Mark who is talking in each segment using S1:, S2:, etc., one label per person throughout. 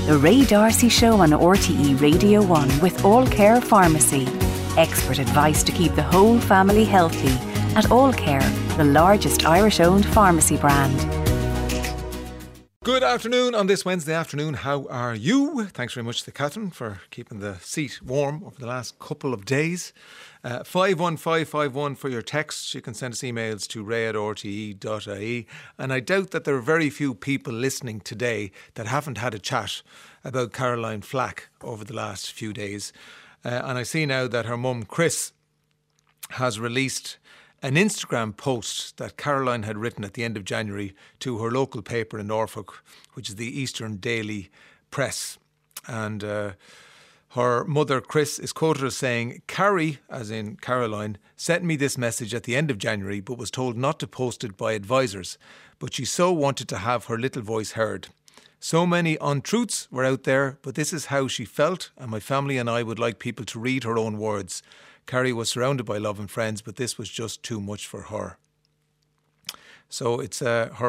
S1: The Ray D'Arcy Show on RTE Radio 1 with All Care Pharmacy. Expert advice to keep the whole family healthy at All Care, the largest Irish-owned pharmacy brand.
S2: Good afternoon on this Wednesday afternoon. How are you? Thanks very much to Catherine for keeping the seat warm over the last couple of days. 51551 for your texts. You can send us emails to ray@rte.ie. And I doubt that there are very few people listening today that haven't had a chat about Caroline Flack over the last few days. And I see now that her mum, Chris, has released an Instagram post that Caroline had written at the end of January to her local paper in Norfolk, which is the Eastern Daily Press. And her mother, Chris, is quoted as saying, "Carrie," as in Caroline, "sent me this message at the end of January but was told not to post it by advisors. But she so wanted to have her little voice heard. So many untruths were out there, but this is how she felt, and my family and I would like people to read her own words. Carrie was surrounded by love and friends, but this was just too much for her." So it's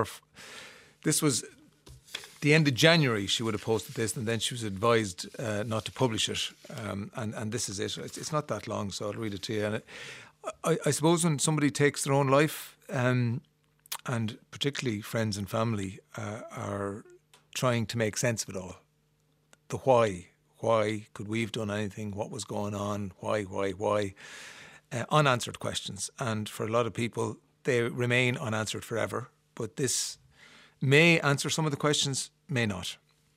S2: this was the end of January she would have posted this, and then she was advised not to publish it. And this is it. It's not that long, so I'll read it to you. And I suppose when somebody takes their own life, and particularly friends and family, are trying to make sense of it all. The why. Why could we have done anything? What was going on? Why? Unanswered questions. And for a lot of people, they remain unanswered forever. But this may answer some of the questions, may not.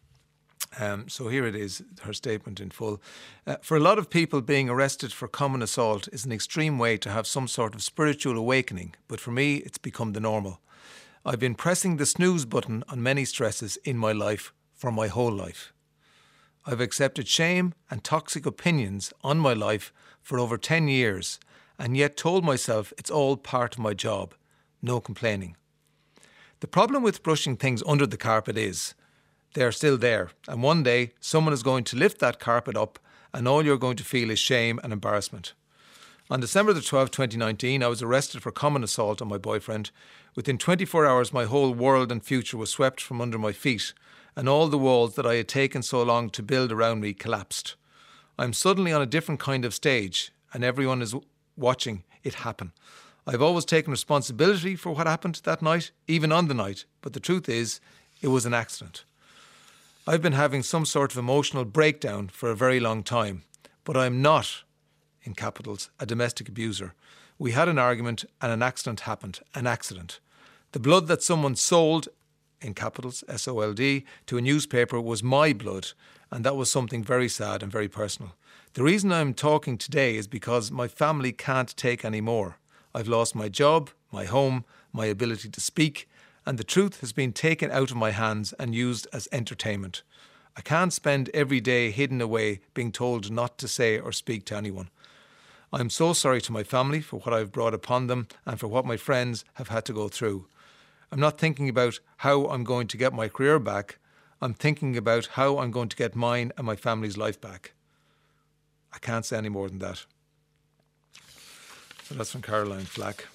S2: So here it is, her statement in full. For a lot of people, being arrested for common assault is an extreme way to have some sort of spiritual awakening. But for me, it's become the normal. I've been pressing the snooze button on many stresses in my life for my whole life. I've accepted shame and toxic opinions on my life for over 10 years and yet told myself it's all part of my job. No complaining. The problem with brushing things under the carpet is they're still there, and one day someone is going to lift that carpet up and all you're going to feel is shame and embarrassment. On December the 12th, 2019, I was arrested for common assault on my boyfriend. Within 24 hours, my whole world and future was swept from under my feet, and all the walls that I had taken so long to build around me collapsed. I'm suddenly on a different kind of stage, and everyone is watching it happen. I've always taken responsibility for what happened that night, even on the night, but the truth is, it was an accident. I've been having some sort of emotional breakdown for a very long time, but I'm not, in capitals, a domestic abuser. We had an argument and an accident happened, an accident. The blood that someone sold, in capitals, SOLD, to a newspaper was my blood, and that was something very sad and very personal. The reason I'm talking today is because my family can't take any more. I've lost my job, my home, my ability to speak, and the truth has been taken out of my hands and used as entertainment. I can't spend every day hidden away being told not to say or speak to anyone. I'm so sorry to my family for what I've brought upon them and for what my friends have had to go through. I'm not thinking about how I'm going to get my career back. I'm thinking about how I'm going to get mine and my family's life back. I can't say any more than that. So that's from Caroline Flack.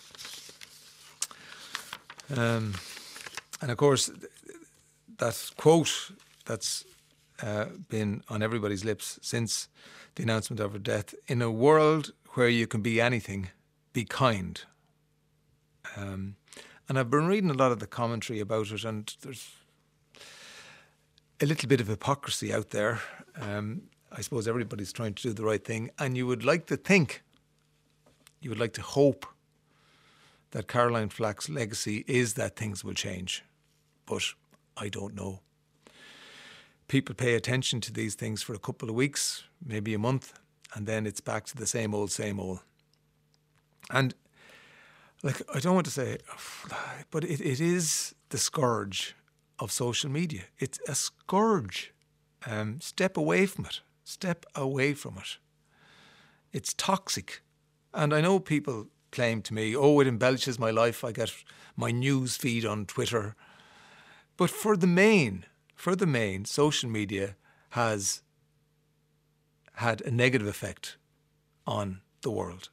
S2: And of course, that quote that's been on everybody's lips since the announcement of her death: in a world where you can be anything, be kind. And I've been reading a lot of the commentary about it, and there's a little bit of hypocrisy out there. I suppose everybody's trying to do the right thing, and you would like to think, you would like to hope that Caroline Flack's legacy is that things will change. But I don't know. People pay attention to these things for a couple of weeks, maybe a month, and then it's back to the same old, same old. And like, I don't want to say, but it is the scourge of social media. It's a scourge. Step away from it. Step away from it. It's toxic. And I know people claim to me, oh, it embellishes my life. I get my news feed on Twitter. But for the main, social media has had a negative effect on the world.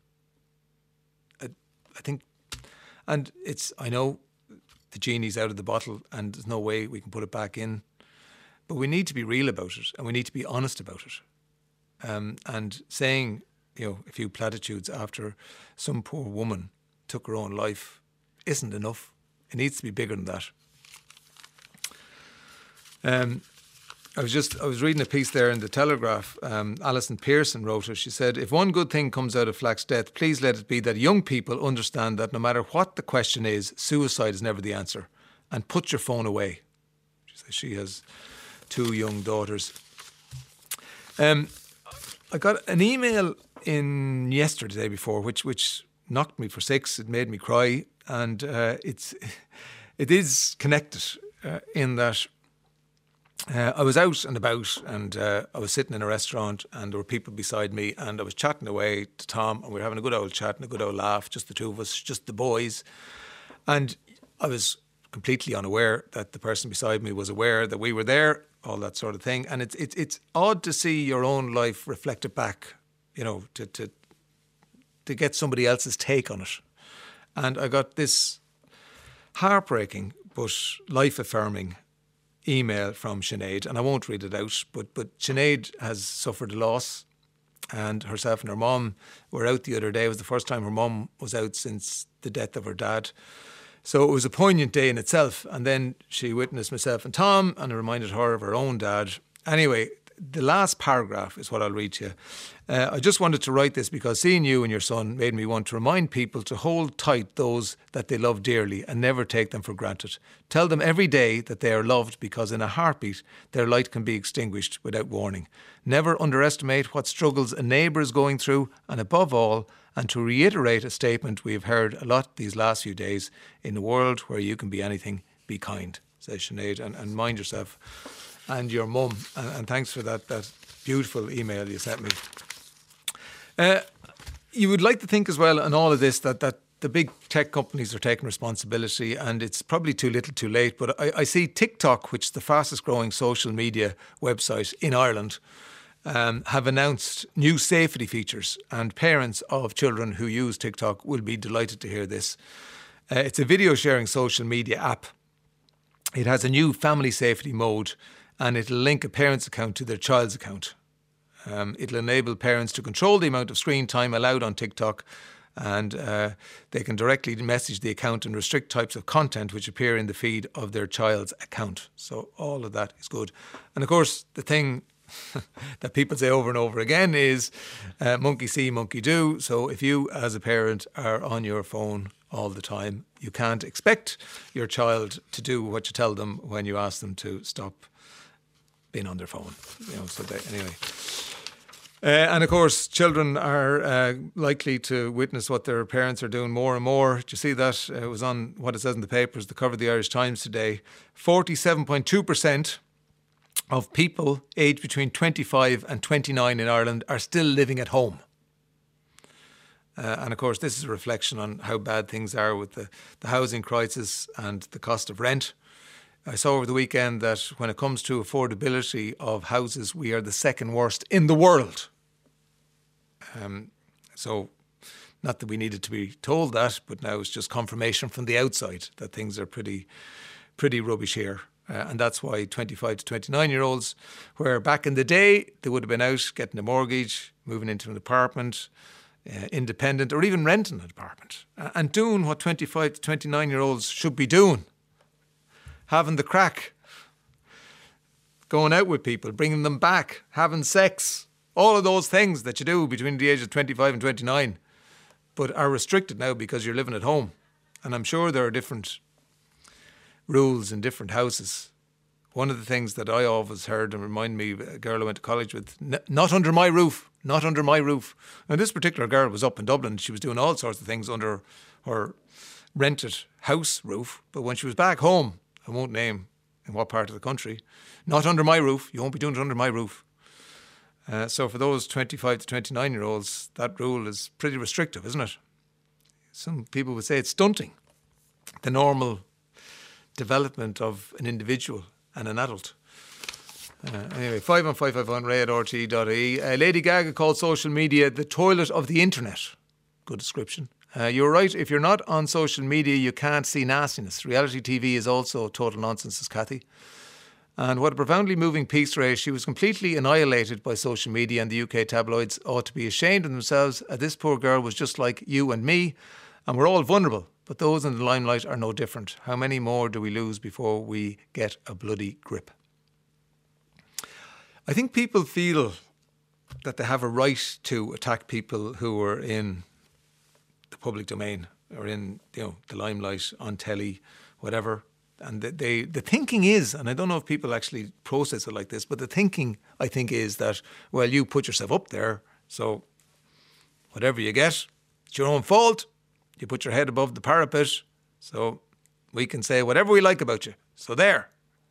S2: I think, and I know the genie's out of the bottle and there's no way we can put it back in. But we need to be real about it, and we need to be honest about it. And saying, a few platitudes after some poor woman took her own life isn't enough. It needs to be bigger than that. I was reading a piece there in the Telegraph. Alison Pearson wrote it. She said, if one good thing comes out of Flack's death, please let it be that young people understand that no matter what the question is, suicide is never the answer. And put your phone away. She says she has 2 young daughters. I got an email in yesterday, the day before, which knocked me for 6. It made me cry. And it is connected in that I was out and about, and I was sitting in a restaurant, and there were people beside me, and I was chatting away to Tom, and we were having a good old chat and a good old laugh, just the two of us, just the boys. And I was completely unaware that the person beside me was aware that we were there, all that sort of thing. And it's odd to see your own life reflected back, to get somebody else's take on it. And I got this heartbreaking but life-affirming email from Sinead, and I won't read it out, but Sinead has suffered a loss, and herself and her mum were out the other day. It was the first time her mum was out since the death of her dad. So it was a poignant day in itself, and then she witnessed myself and Tom, and it reminded her of her own dad. Anyway, the last paragraph is what I'll read to you. I just wanted to write this because seeing you and your son made me want to remind people to hold tight those that they love dearly and never take them for granted. Tell them every day that they are loved, because in a heartbeat their light can be extinguished without warning. Never underestimate what struggles a neighbour is going through, and above all, and to reiterate a statement we have heard a lot these last few days, in a world where you can be anything, be kind, says Sinead, and mind yourself and your mum. And thanks for that beautiful email you sent me. You would like to think as well in all of this that the big tech companies are taking responsibility, and it's probably too little too late, but I see TikTok, which is the fastest growing social media website in Ireland, have announced new safety features, and parents of children who use TikTok will be delighted to hear this. It's a video sharing social media app. It has a new family safety mode, and it'll link a parent's account to their child's account. It'll enable parents to control the amount of screen time allowed on TikTok, and they can directly message the account and restrict types of content which appear in the feed of their child's account. So all of that is good. And of course, the thing that people say over and over again is monkey see, monkey do. So if you as a parent are on your phone all the time, you can't expect your child to do what you tell them when you ask them to stop being on their phone. Anyway. And of course, children are likely to witness what their parents are doing more and more. Do you see that? It was on what it says in the papers, the cover of the Irish Times today. 47.2% of people aged between 25 and 29 in Ireland are still living at home. And of course, this is a reflection on how bad things are with the housing crisis and the cost of rent. I saw over the weekend that when it comes to affordability of houses, we are the second worst in the world. So, not that we needed to be told that, but now it's just confirmation from the outside that things are pretty rubbish here. And that's why 25 to 29-year-olds, where back in the day they would have been out getting a mortgage, moving into an apartment, independent, or even renting an apartment, and doing what 25 to 29-year-olds should be doing. Having the crack, going out with people, bringing them back, having sex, all of those things that you do between the age of 25 and 29, but are restricted now because you're living at home. And I'm sure there are different rules in different houses. One of the things that I always heard, and remind me, a girl I went to college with, not under my roof, not under my roof. Now, this particular girl was up in Dublin. She was doing all sorts of things under her rented house roof. But when she was back home, I won't name in what part of the country, not under my roof. You won't be doing it under my roof. So for those 25 to 29-year-olds, that rule is pretty restrictive, isn't it? Some people would say it's stunting the normal development of an individual and an adult. Anyway, 51551ray@rte.ie. Lady Gaga called social media the toilet of the internet. Good description. You're right, if you're not on social media, you can't see nastiness. Reality TV is also total nonsense, says Kathy. And what a profoundly moving piece, Ray. She was completely annihilated by social media, and the UK tabloids ought to be ashamed of themselves. This poor girl was just like you and me, and we're all vulnerable. But those in the limelight are no different. How many more do we lose before we get a bloody grip? I think people feel that they have a right to attack people who are in the public domain or in, the limelight, on telly, whatever. And the thinking is, and I don't know if people actually process it like this, but the thinking, I think, is that, well, you put yourself up there, so whatever you get, it's your own fault. You put your head above the parapet, so we can say whatever we like about you. So there.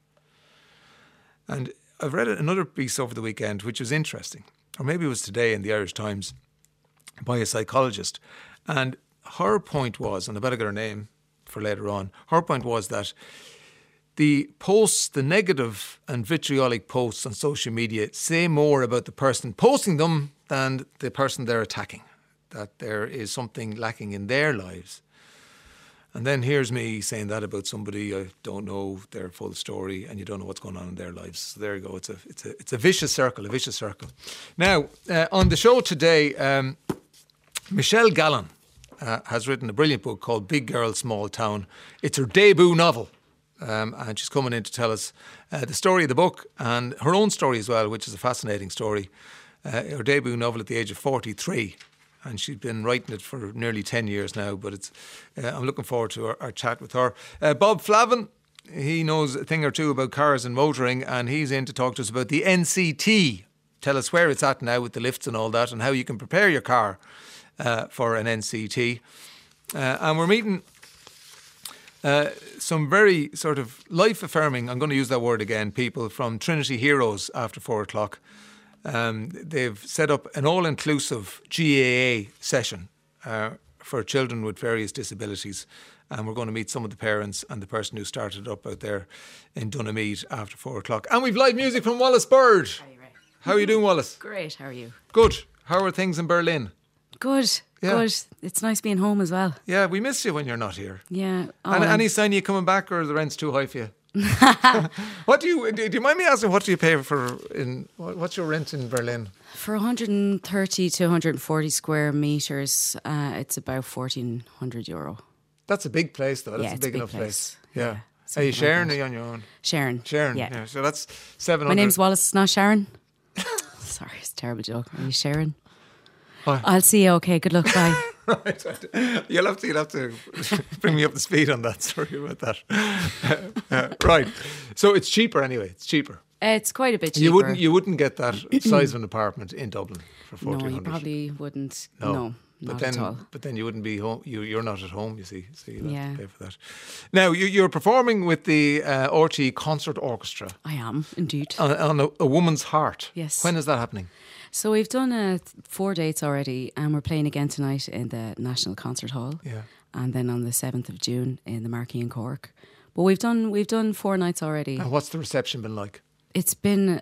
S2: And I've read another piece over the weekend, which was interesting, or maybe it was today in the Irish Times, by a psychologist. And her point was, and I better get her name for later on, her point was that the posts, the negative and vitriolic posts on social media, say more about the person posting them than the person they're attacking. That there is something lacking in their lives. And then here's me saying that about somebody I don't know their full story, and you don't know what's going on in their lives. So there you go. It's a vicious circle, Now, on the show today, Michelle Gallen has written a brilliant book called Big Girl, Small Town. It's her debut novel. And she's coming in to tell us the story of the book and her own story as well, which is a fascinating story. Her debut novel at the age of 43. And she's been writing it for nearly 10 years now, but I'm looking forward to our chat with her. Bob Flavin, he knows a thing or two about cars and motoring, and he's in to talk to us about the NCT. Tell us where it's at now with the lifts and all that, and how you can prepare your car for an NCT. And we're meeting some very sort of life-affirming, I'm going to use that word again, people from Trinity Heroes after 4 o'clock. They've set up an all-inclusive GAA session for children with various disabilities, and we're going to meet some of the parents and the person who started it up out there in Dunamead after 4 o'clock. And we've live music from Wallace Bird. How are you doing, Wallace?
S3: Great, how are you?
S2: Good. How are things in Berlin?
S3: Good. It's nice being home as well.
S2: Yeah, we miss you when you're not here.
S3: Yeah.
S2: And any sign you coming back, or the rent's too high for you? What do you mind me asking, what do you pay for what's your rent in Berlin?
S3: For 130 to 140 square metres, it's about €1,400.
S2: That's a big place though. That's a big enough place. Yeah. Are you sharing or are you on your own?
S3: Sharing.
S2: Yeah. So that's 700.
S3: My name's Wallace, it's not Sharon. Sorry, it's a terrible joke. Are you sharing?
S2: What?
S3: I'll see you. Okay, good luck. Bye.
S2: Right. You'll have to bring me up to speed on that. Sorry about that. Right. So it's cheaper anyway. It's cheaper.
S3: It's quite a bit cheaper.
S2: You wouldn't get that size of an apartment in Dublin for 1,400.
S3: No, you probably wouldn't. No, not at all.
S2: But then you wouldn't be home. You're not at home, you see. So you'll have to pay for that. Now, you're performing with the RTE Concert Orchestra.
S3: I am, indeed.
S2: On a Woman's Heart.
S3: Yes.
S2: When is that happening?
S3: So we've done 4 dates already, and we're playing again tonight in the National Concert Hall.
S2: Yeah.
S3: And then on the 7th of June in the Marquee in Cork. But we've done 4 nights already.
S2: And what's the reception been like?
S3: It's been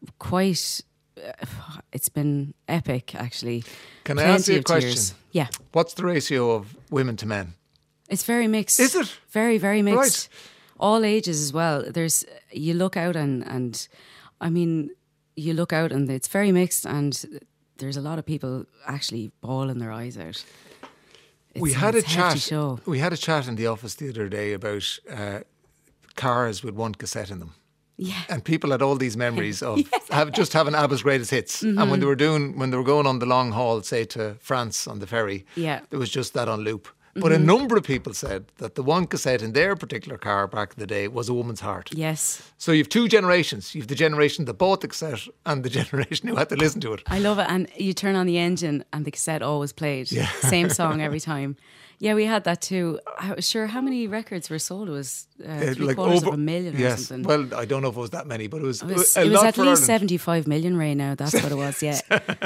S3: it's been epic, actually.
S2: Can I ask you a question?
S3: Tears. Yeah.
S2: What's the ratio of women to men?
S3: It's very mixed.
S2: Is it?
S3: Very, very mixed.
S2: Right.
S3: All ages as well. You look out and I mean, you look out and it's very mixed, and there's a lot of people actually bawling their eyes out.
S2: We had a chat.
S3: Show.
S2: We had a chat in the office the other day about cars with one cassette in them.
S3: Yeah.
S2: And people had all these memories of having ABBA's greatest hits.
S3: Mm-hmm.
S2: And when they were going on the long haul, say to France on the ferry,
S3: there
S2: was just that on loop. But a number of people said that the one cassette in their particular car back in the day was A Woman's Heart.
S3: Yes.
S2: So you have 2 generations. You have the generation that bought the cassette and the generation who had to listen to it.
S3: I love it. And you turn on the engine and the cassette always played.
S2: Yeah.
S3: Same song every time. Yeah, we had that too. I was sure how many records were sold? It was 750,000 or something.
S2: Well, I don't know if it was that many, but it was a lot
S3: at least
S2: Ireland.
S3: 75 million right now. That's what it was, yeah.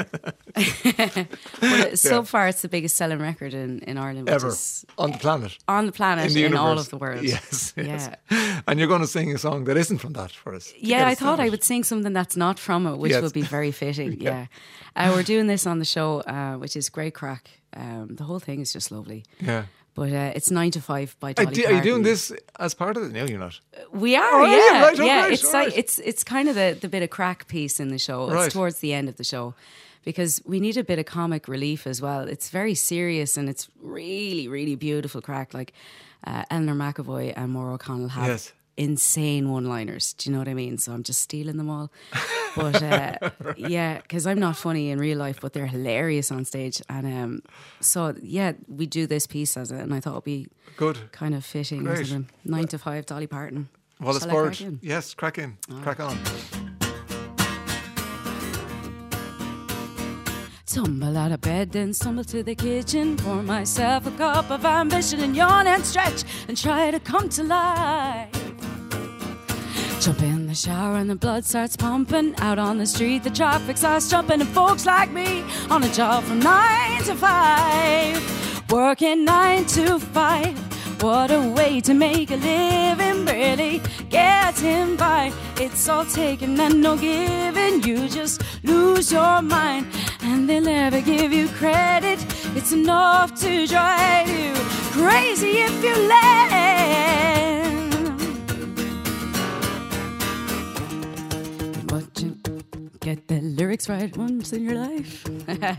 S3: But so far, it's the biggest selling record in Ireland.
S2: Ever. On the planet.
S3: On the planet, in all of the world.
S2: Yes.
S3: Yeah.
S2: And you're going to sing a song that isn't from that for us.
S3: Yeah, I thought I would sing something that's not from it, which would be very fitting. Yeah. We're doing this on the show, which is great crack. The whole thing is just lovely.
S2: Yeah.
S3: But it's 9 to 5 by Dolly Parton.
S2: Are you doing this as part of it? No, you're not.
S3: We are,
S2: Oh,
S3: yeah.
S2: right,
S3: yeah,
S2: right,
S3: it's
S2: all
S3: like
S2: right.
S3: it's kind of the bit of crack piece in the show.
S2: Right.
S3: It's towards the end of the show. Because we need a bit of comic relief as well. It's very serious and it's really, really beautiful crack. Like Eleanor McAvoy and Maura O'Connell have
S2: Yes.
S3: insane one-liners. Do you know what I mean? So I'm just stealing them all. But yeah, because I'm not funny in real life, but they're hilarious on stage. And so yeah, we do this piece as it, and I thought it'd be
S2: Good.
S3: kind of fitting.
S2: Great.
S3: As a 9 to 5 Dolly Parton.
S2: Wallace
S3: Shall I
S2: Bird.
S3: crack in?
S2: Yes, crack in. Crack on.
S3: Tumble out of bed, then stumble to the kitchen. Pour myself a cup of ambition and yawn and stretch and try to come to life. Jump in the shower and the blood starts pumping. Out on the street, the traffic starts jumping. And folks like me on a job from 9 to 5. Working 9 to 5. What a way to make a living, barely getting by. It's all taken and no giving. You just lose your mind and they'll never give you credit. It's enough to drive you crazy if you let. But you get the lyrics right once in your life.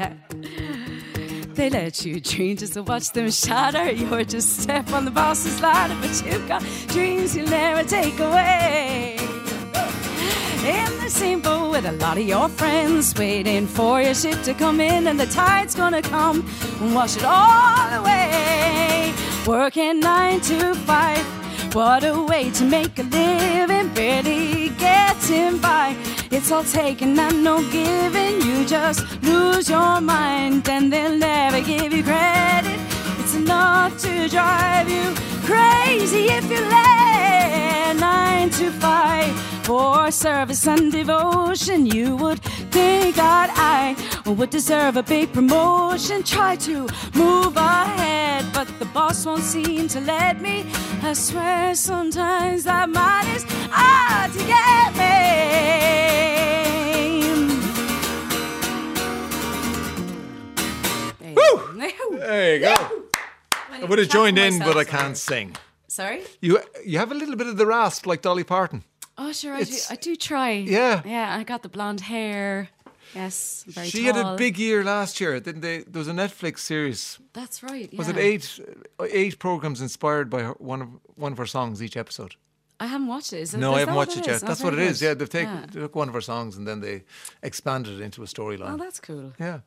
S3: They let you dream just to watch them shatter. You're just step on the boss's ladder, but you've got dreams you'll never take away. In the same boat with a lot of your friends, waiting for your ship to come in, and the tide's gonna come and wash it all away. Working 9 to 5, what a way to make a living, barely getting by. It's all taken and no giving. You just lose your mind and they'll never give you credit. It's enough to drive you crazy if you let. 9 to 5 for service and devotion. You would think that I would deserve a big promotion. Try to move ahead, but the boss won't seem to let me. I swear sometimes that man is out to get me.
S2: Woo! There you go. I would have joined in, but I can't sing.
S3: Sorry?
S2: You have a little bit of the rasp like Dolly Parton.
S3: Oh, sure, I do try.
S2: Yeah.
S3: Yeah, I got the blonde hair. Yes, very
S2: She
S3: tall.
S2: had a big year last year, didn't they? There was a Netflix series.
S3: That's right, yeah.
S2: Was it eight programs inspired by one of her songs each episode?
S3: I haven't watched it.
S2: No, I haven't watched it yet.
S3: Oh,
S2: That's what it
S3: very
S2: is.
S3: good.
S2: Yeah, they took one of her songs and then they expanded it into a storyline.
S3: Oh, that's cool.
S2: Yeah.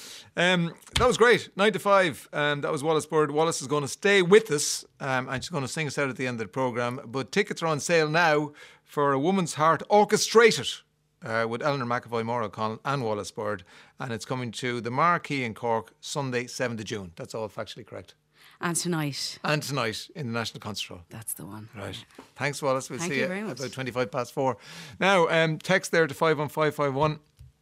S2: That was great. 9 to 5. That was Wallace Bird. Wallace is going to stay with us and she's going to sing us out at the end of the programme. But tickets are on sale now for A Woman's Heart Orchestrated with Eleanor McAvoy, Maura O'Connell and Wallace Bird. And it's coming to the Marquee in Cork Sunday, 7th of June. That's all factually correct.
S3: And tonight.
S2: And tonight in the National Concert Hall.
S3: That's the one.
S2: Right. Thanks, Wallace. We'll
S3: Thank
S2: see
S3: you
S2: you
S3: very much.
S2: about 25 past 4. Now, text there to 51551.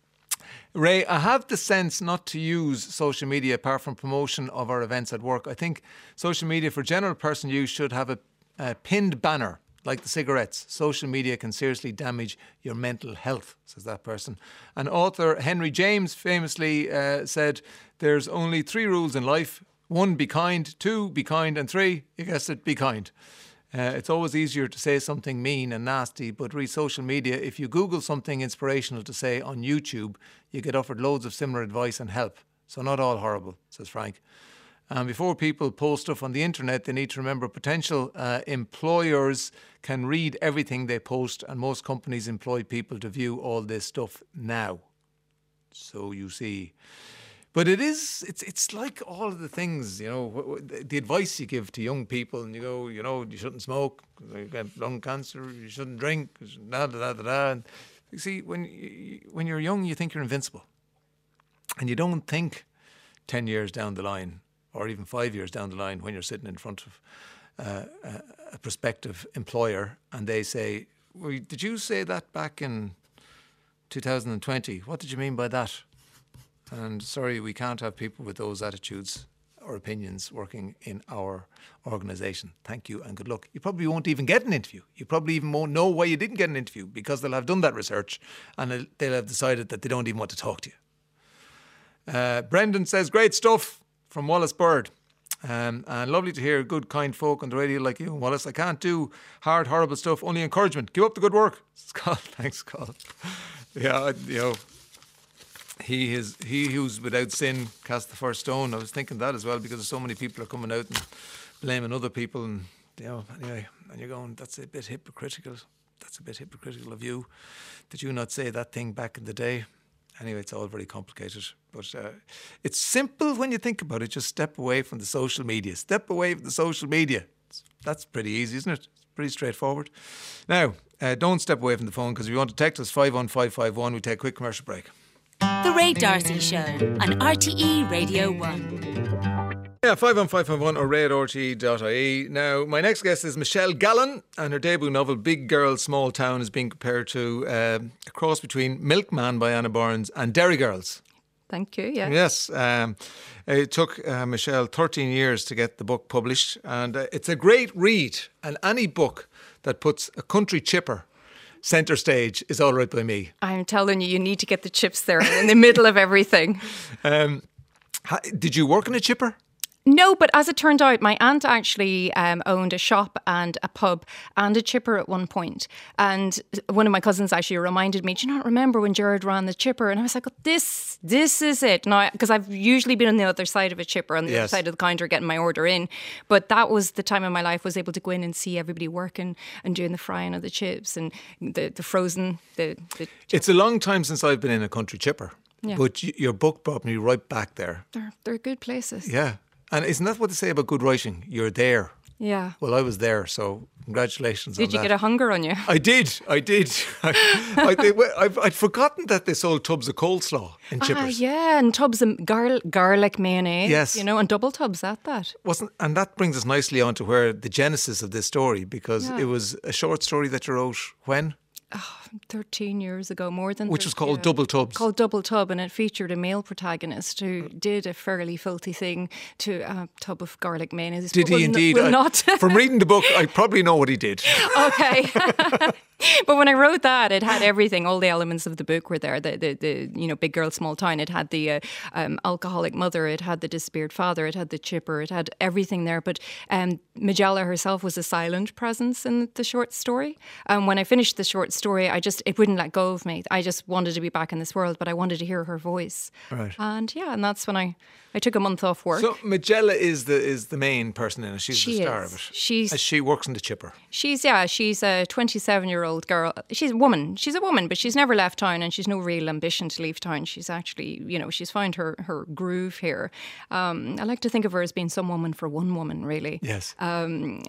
S2: Ray, I have the sense not to use social media apart from promotion of our events at work. I think social media for general person use should have a pinned banner like the cigarettes. Social media can seriously damage your mental health, says that person. And author Henry James famously said, there's only 3 rules in life. 1, be kind. 2, be kind. And 3, you guessed it, be kind. It's always easier to say something mean and nasty, but read social media. If you Google something inspirational to say on YouTube, you get offered loads of similar advice and help. So not all horrible, says Frank. And before people post stuff on the internet, they need to remember potential employers can read everything they post, and most companies employ people to view all this stuff now. So you see. But it's like all of the things, the advice you give to young people, and you go, you shouldn't smoke, you get lung cancer, you shouldn't drink, And you see, when you're young, you think you're invincible. And you don't think 10 years down the line, or even 5 years down the line, when you're sitting in front of a prospective employer, and they say, well, did you say that back in 2020? What did you mean by that? And sorry, we can't have people with those attitudes or opinions working in our organisation. Thank you and good luck. You probably won't even get an interview. You probably even won't know why you didn't get an interview, because they'll have done that research and they'll have decided that they don't even want to talk to you. Brendan says, great stuff from Wallace Bird. And lovely to hear good, kind folk on the radio like you, Wallace. I can't do hard, horrible stuff, only encouragement. Keep up the good work. Scott, thanks, Scott. Yeah, he who's without sin cast the first stone. I was thinking that as well, because so many people are coming out and blaming other people, and anyway, and you're going, that's a bit hypocritical. That's a bit hypocritical of you. Did you not say that thing back in the day? Anyway, it's all very complicated, but it's simple when you think about it. Just step away from the social media. Step away from the social media. That's pretty easy, isn't it? It's pretty straightforward. Now, don't step away from the phone, because if you want to text us 51551, we take a quick commercial break.
S4: The Ray D'Arcy Show on RTE Radio 1.
S2: Yeah, 51551 or ray@rte.ie. Now, my next guest is Michelle Gallen, and her debut novel, Big Girl, Small Town, is being compared to a cross between Milkman by Anna Burns and Derry Girls.
S5: Thank you, yeah.
S2: Yes. It took Michelle 13 years to get the book published, and it's a great read, and any book that puts a country chipper centre stage is all right by me.
S5: I'm telling you, you need to get the chips there in the middle of everything.
S2: Did you work in a chipper?
S5: No, but as it turned out, my aunt actually owned a shop and a pub and a chipper at one point. And one of my cousins actually reminded me, do you not remember when Gerard ran the chipper? And I was like, oh, this is it. Now, because I've usually been on the other side of a chipper, on the other side of the counter getting my order in. But that was the time in my life I was able to go in and see everybody working and doing the frying of the chips and the frozen.
S2: It's a long time since I've been in a country chipper.
S5: Yeah.
S2: But your book brought me right back there.
S5: They're good places.
S2: Yeah. And isn't that what they say about good writing? You're there.
S5: Yeah.
S2: Well, I was there, so congratulations on that.
S5: Did you get a hunger on you?
S2: I did. I'd forgotten that they sold tubs of coleslaw in chippers.
S5: Yeah, and tubs of garlic mayonnaise.
S2: Yes.
S5: And double tubs at that.
S2: And that brings us nicely on to where the genesis of this story, because it was a short story that you wrote when?
S5: 13 years ago, more than
S2: Which was called Double Tubs.
S5: Called Double Tub, and it featured a male protagonist who did a fairly filthy thing to a tub of garlic mayonnaise.
S2: Did he indeed? From reading the book, I probably know what he did.
S5: Okay. But when I wrote that, it had everything. All the elements of the book were there. The Big Girl, Small Town. It had the alcoholic mother. It had the disappeared father. It had the chipper. It had everything there. But Majella herself was a silent presence in the short story. When I finished the short story, it wouldn't let go of me. I just wanted to be back in this world, but I wanted to hear her voice. Right. And that's when I took a month off work.
S2: So Majella is the main person in it. She's the star of it. She works in the chipper.
S5: She's a 27-year-old girl. She's a woman, but she's never left town, and she's no real ambition to leave town. She's actually, she's found her groove here. I like to think of her as being some woman for one woman, really.
S2: Yes.
S5: And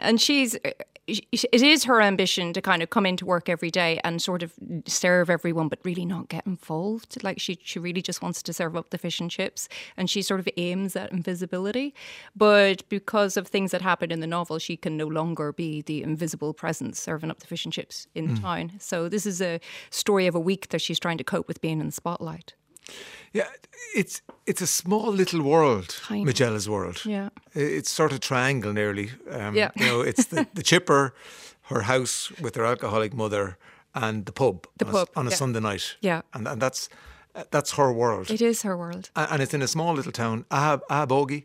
S5: it is her ambition to kind of come into work every day and sort of serve everyone, but really not get involved. Like she really just wants to serve up the fish and chips, and she sort of aims at invisibility. But because of things that happen in the novel, she can no longer be the invisible presence serving up the fish and chips in the town. So this is a story of a week that she's trying to cope with being in the spotlight.
S2: Yeah, it's a small little world, Majella's world.
S5: Yeah.
S2: It's sort of triangle nearly. It's the chipper, her house with her alcoholic mother, and the pub on a Sunday night. Yeah. And that's her world.
S5: It is her world.
S2: And it's in a small little town, Ahibogie.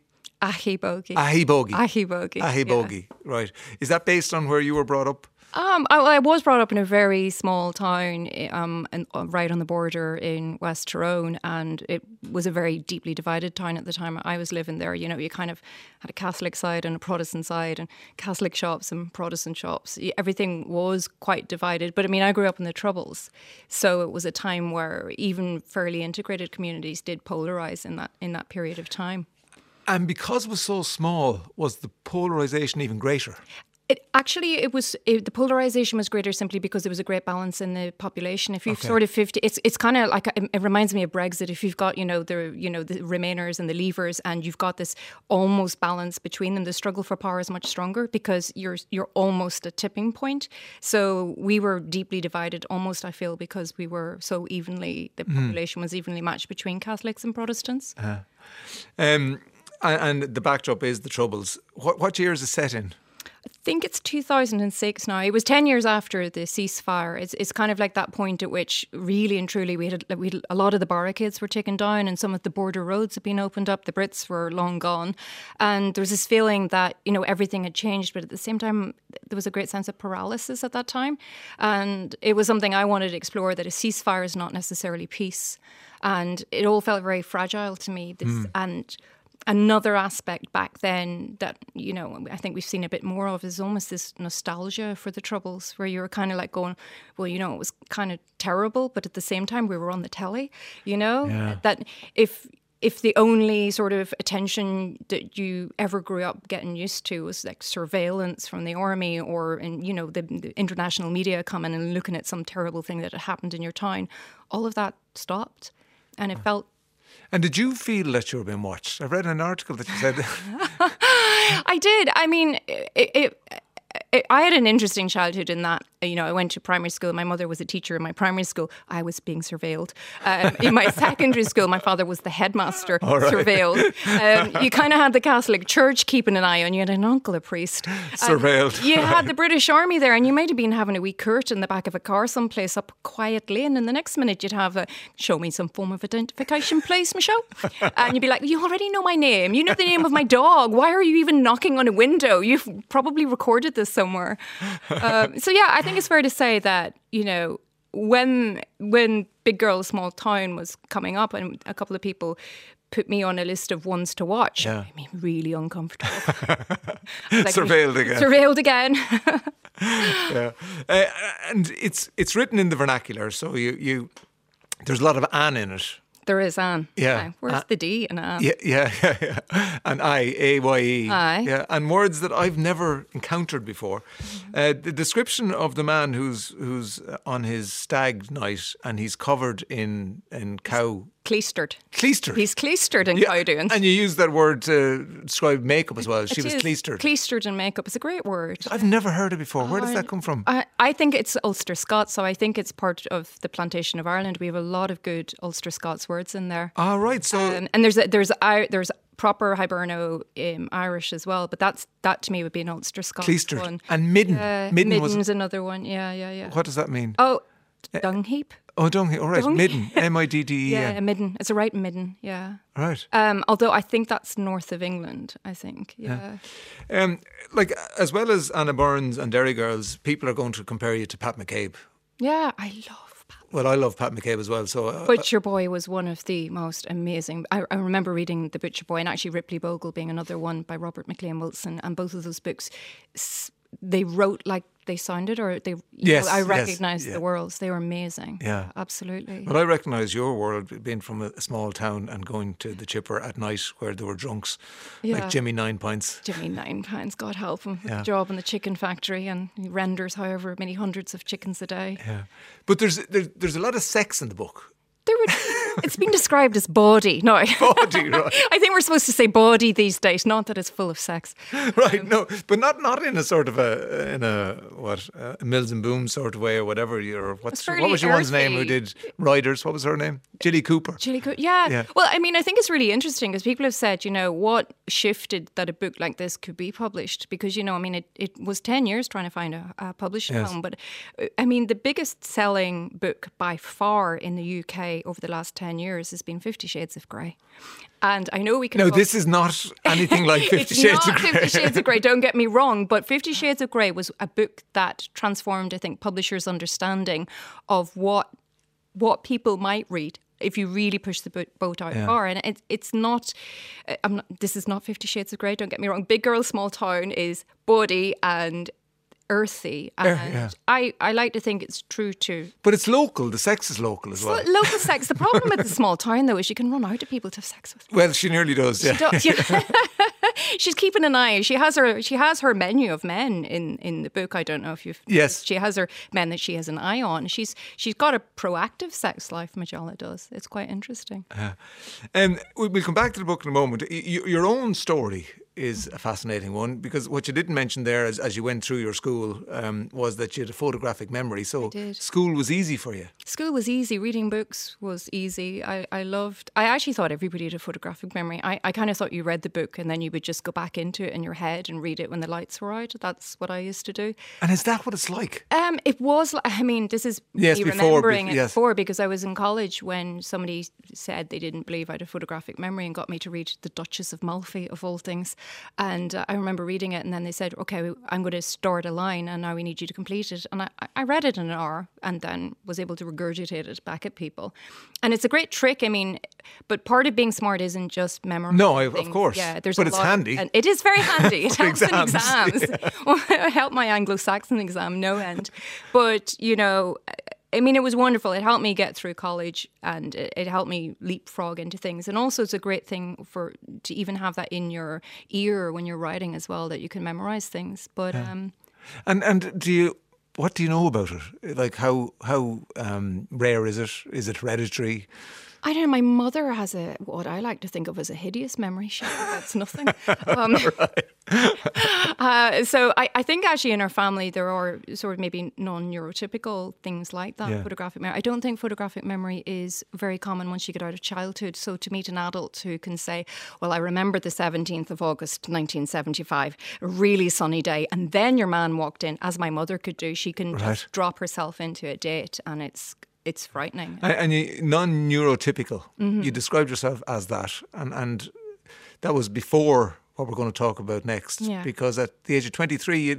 S5: Ahibogie,
S2: right. Is that based on where you were brought up?
S5: I was brought up in a very small town right on the border in West Tyrone, and it was a very deeply divided town at the time I was living there. You kind of had a Catholic side and a Protestant side, and Catholic shops and Protestant shops. Everything was quite divided. But I grew up in the Troubles, so it was a time where even fairly integrated communities did polarise in that period of time.
S2: And because it was so small, was the polarisation even greater?
S5: The polarisation was greater simply because there was a great balance in the population. If you've sort of 50, it's kind of like, it reminds me of Brexit. If you've got, the Remainers and the Leavers, and you've got this almost balance between them, the struggle for power is much stronger because you're almost at tipping point. So we were deeply divided almost, I feel, because we were so the population was evenly matched between Catholics and Protestants.
S2: And the backdrop is the Troubles. What year is it set in?
S5: think it's 2006 now. It was 10 years after the ceasefire. It's kind of like that point at which really and truly we had a lot of the barricades were taken down and some of the border roads had been opened up. The Brits were long gone. And there was this feeling that, everything had changed. But at the same time, there was a great sense of paralysis at that time. And it was something I wanted to explore, that a ceasefire is not necessarily peace. And it all felt very fragile to me. And another aspect back then that, I think we've seen a bit more of is almost this nostalgia for the Troubles, where you were kind of like going, well, it was kind of terrible, but at the same time we were on the telly, that if the only sort of attention that you ever grew up getting used to was like surveillance from the army or the international media coming and looking at some terrible thing that had happened in your town, all of that stopped. And it felt...
S2: And did you feel that you were being watched? I read an article that you said...
S5: I did. I mean, I had an interesting childhood in that, I went to primary school. My mother was a teacher in my primary school. I was being surveilled. In my secondary school, my father was the headmaster, surveilled. You kind of had the Catholic Church keeping an eye on you. You had an uncle, a priest.
S2: Surveilled.
S5: You had the British Army there, and you might have been having a wee curt in the back of a car someplace up quiet lane, and the next minute you'd have a, show me some form of identification, please, Michelle. And you'd be like, you already know my name. You know the name of my dog. Why are you even knocking on a window? You've probably recorded this somewhere. So yeah, I think it's fair to say that, when Big Girl, Small Town was coming up and a couple of people put me on a list of ones to watch, I mean, really uncomfortable. Like,
S2: surveilled again.
S5: Surveilled again.
S2: Yeah. And it's written in the vernacular, so you there's a lot of Anne in it.
S5: There is Anne.
S2: Yeah.
S5: Where's the D in Anne?
S2: Yeah. And A-Y-E.
S5: Aye.
S2: Yeah. And words that I've never encountered before. The description of the man who's on his stag night and he's covered in cow...
S5: Cleastered.
S2: Cleastered.
S5: He's cleastered in cow doings.
S2: And you use that word to describe makeup as well. She was cleastered.
S5: Cleastered in makeup is a great word.
S2: I've never heard it before. Where does that come from?
S5: I think it's Ulster Scots, so I think it's part of the plantation of Ireland. We have a lot of good Ulster Scots words in there.
S2: Ah, right. So
S5: and there's proper Hiberno Irish as well, but that to me would be an Ulster Scots
S2: cleastered.
S5: one.
S2: And midden.
S5: Midden's another one. Yeah.
S2: What does that mean?
S5: Oh, dung heap.
S2: Oh, dung heap. All right. Midden. M-I-D-D-E-N.
S5: Yeah, midden. It's a right midden. Yeah.
S2: Right.
S5: Although I think that's north of England. I think. Yeah.
S2: Like as well as Anna Burns and Derry Girls, people are going to compare you to Pat McCabe.
S5: Yeah, I love Pat.
S2: Well, I love Pat McCabe as well. So
S5: Butcher Boy was one of the most amazing. I remember reading The Butcher Boy and actually Ripley Bogle being another one by Robert McLean Wilson, and both of those books, they wrote like they sounded, or they. I recognised the worlds. They were amazing.
S2: Yeah,
S5: absolutely.
S2: But I recognise your world, being from a small town and going to the Chipper at night where there were drunks like Jimmy Nine Pints.
S5: Jimmy Nine Pints, God help him, with the job in the chicken factory, and he renders however many hundreds of chickens a day.
S2: Yeah, but there's a lot of sex in the book.
S5: It's been described as baudy. No,
S2: bawdy, right?
S5: I think we're supposed to say bawdy these days, not that it's full of sex.
S2: Right, no, but not in a sort of a Mills and Boom sort of way or whatever. What was your one's name who did Riders? What was her name? Gilly Cooper.
S5: Gilly Cooper, yeah. Well, I mean, I think it's really interesting because people have said, what shifted that a book like this could be published? Because, I mean, it was 10 years trying to find a publishing home. But, I mean, the biggest selling book by far in the UK over the last 10 years has been 50 Shades of Grey. And I know we can...
S2: No, this is not anything like 50 Shades of Grey.
S5: 50 Shades of Grey, don't get me wrong, but 50 Shades of Grey was a book that transformed, I think, publishers' understanding of what people might read if you really push the boat out far. And it's not... this is not 50 Shades of Grey, don't get me wrong. Big Girl, Small Town is bawdy and earthy, and I like to think it's true too.
S2: But it's local. The sex is local as well.
S5: Local sex. The problem with the small town though is you can run out of people to have sex with.
S2: Well, she nearly does.
S5: She does. She's keeping an eye. She has her menu of men in the book. I don't know if you've.
S2: Yes.
S5: She has her men that she has an eye on. She's got a proactive sex life. Majella does. It's quite interesting.
S2: We'll come back to the book in a moment. Your own story is a fascinating one, because what you didn't mention there as you went through your school was that you had a photographic memory. So school was easy for you.
S5: School was easy. Reading books was easy. I actually thought everybody had a photographic memory. I kind of thought you read the book and then you would just go back into it in your head and read it when the lights were out. That's what I used to do.
S2: And is that what it's like?
S5: It was, I mean, this is me remembering it before, because I was in college when somebody said they didn't believe I had a photographic memory and got me to read The Duchess of Malfi, of all things. And I remember reading it, and then they said, okay, I'm going to start a line and now we need you to complete it. And I read it in an hour and then was able to regurgitate it back at people. And it's a great trick. I mean, but part of being smart isn't just memorizing.
S2: No, of course.
S5: Yeah,
S2: but it's handy.
S5: And it is very handy. It helps in exams.
S2: Yeah.
S5: Well, it helped my Anglo-Saxon exam, no end. But, you know, I mean, it was wonderful. It helped me get through college, and it helped me leapfrog into things. And also, it's a great thing to even have that in your ear when you're writing as well, that you can memorize things. But
S2: and what do you know about it? Like how rare is it? Is it hereditary?
S5: I don't know. My mother has what I like to think of as a hideous memory. That's nothing. So I think actually in our family there are sort of maybe non-neurotypical things like that. Yeah. Photographic memory. I don't think photographic memory is very common once you get out of childhood. So to meet an adult who can say, well, I remember the 17th of August 1975, a really sunny day, and then your man walked in, as my mother could do. She can just drop herself into a date, and it's frightening.
S2: And you, non-neurotypical. Mm-hmm. You described yourself as that. And that was before what we're going to talk about next. Yeah. Because at the age of 23,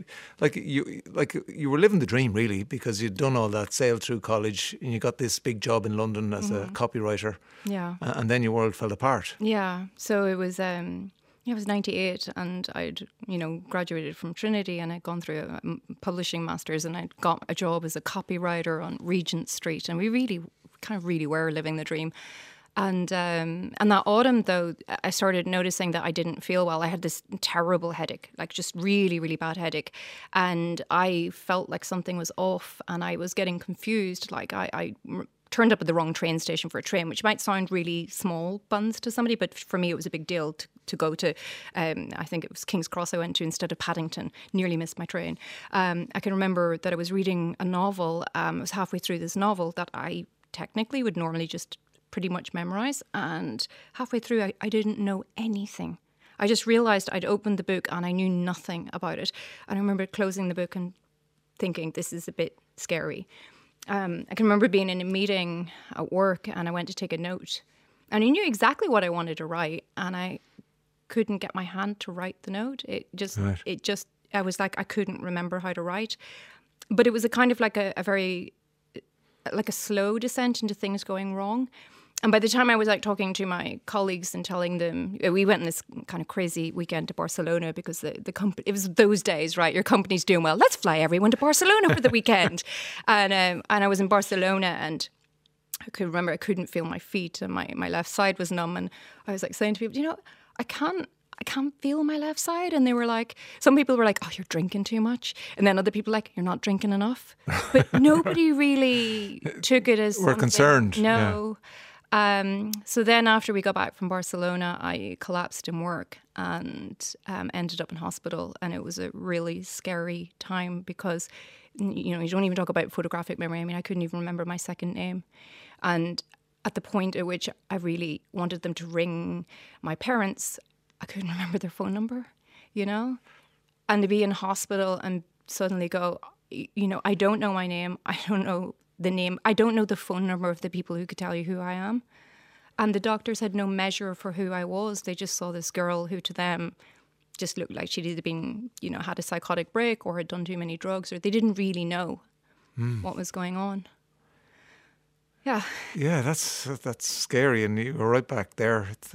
S2: you were living the dream, really, because you'd done all that, sailed through college, and you got this big job in London as a copywriter. Yeah. And then your world fell apart.
S5: Yeah. So it was... I was 98 and I'd, graduated from Trinity, and I'd gone through a publishing master's, and I'd got a job as a copywriter on Regent Street, and we really were living the dream. And that autumn, though, I started noticing that I didn't feel well. I had this terrible headache, like just really, really bad headache. And I felt like something was off, and I was getting confused. Like I turned up at the wrong train station for a train, which might sound really small buns to somebody, but for me it was a big deal to go to, I think it was King's Cross I went to instead of Paddington. Nearly missed my train. I can remember that I was reading a novel. I was halfway through this novel that I technically would normally just pretty much memorise, and halfway through I didn't know anything. I just realised I'd opened the book and I knew nothing about it. And I remember closing the book and thinking, this is a bit scary. I can remember being in a meeting at work, and I went to take a note, and I knew exactly what I wanted to write, and I couldn't get my hand to write the note. I was like, I couldn't remember how to write. But it was a kind of like a very, like a slow descent into things going wrong. And by the time I was like talking to my colleagues and telling them, we went on this kind of crazy weekend to Barcelona, because the company, it was those days, right? Your company's doing well. Let's fly everyone to Barcelona for the weekend. And I was in Barcelona, and I could remember I couldn't feel my feet, and my left side was numb. And I was like saying to people, I can't feel my left side. And they were like, some people were like, oh, you're drinking too much. And then other people like, you're not drinking enough. But nobody really took it as
S2: we're concerned.
S5: No. Yeah. So then after we got back from Barcelona, I collapsed in work and ended up in hospital. And it was a really scary time because, you don't even talk about photographic memory. I mean, I couldn't even remember my second name. And at the point at which I really wanted them to ring my parents, I couldn't remember their phone number, and to be in hospital and suddenly go, I don't know my name. I don't know the name. I don't know the phone number of the people who could tell you who I am. And the doctors had no measure for who I was. They just saw this girl who to them just looked like she'd either been, had a psychotic break or had done too many drugs, or they didn't really know what was going on. Yeah. Yeah,
S2: that's scary, and you were right back there. It's,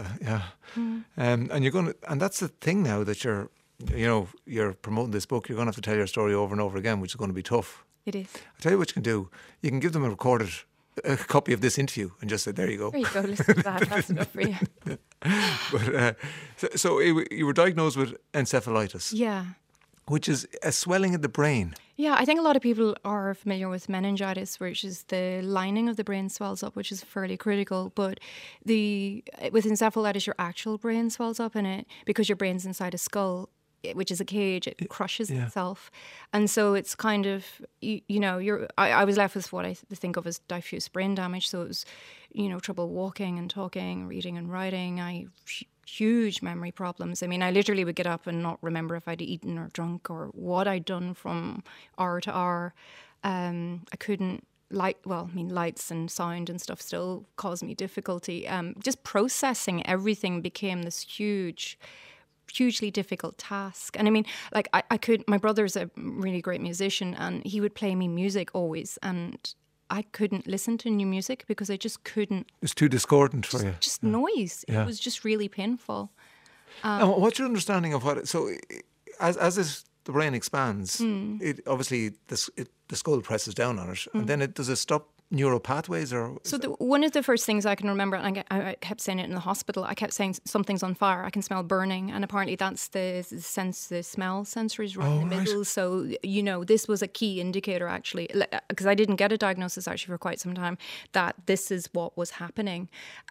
S2: and you're going to, and that's the thing now that you're promoting this book. You're going to have to tell your story over and over again, which is going to be tough.
S5: It is.
S2: I'll tell you what you can do. You can give them a copy of this interview and just say, there you go.
S5: There you go, listen to that. That's enough for you.
S2: But so you were diagnosed with encephalitis.
S5: Yeah.
S2: which is a swelling of the brain.
S5: Yeah, I think a lot of people are familiar with meningitis, which is the lining of the brain swells up, which is fairly critical. But with encephalitis, your actual brain swells up in it because your brain's inside a skull, which is a cage. It crushes itself. And so it's kind of, I was left with what I think of as diffuse brain damage. So it was, trouble walking and talking, reading and writing. Huge memory problems. I mean, I literally would get up and not remember if I'd eaten or drunk or what I'd done from hour to hour. I couldn't lights and sound and stuff still caused me difficulty. Just processing everything became this hugely difficult task. And I mean, like my brother's a really great musician and he would play me music always, and I couldn't listen to new music because I just couldn't.
S2: It's too discordant for you.
S5: Just noise. Yeah. It was just really painful.
S2: And what's your understanding of what? So, as the brain expands, it obviously the skull presses down on it, and then does it stop neural pathways or? So
S5: one of the first things I can remember, and I kept saying it in the hospital, I kept saying something's on fire, I can smell burning, and apparently that's the smell sensor is right in the middle. So, this was a key indicator actually, because I didn't get a diagnosis actually for quite some time, that this is what was happening.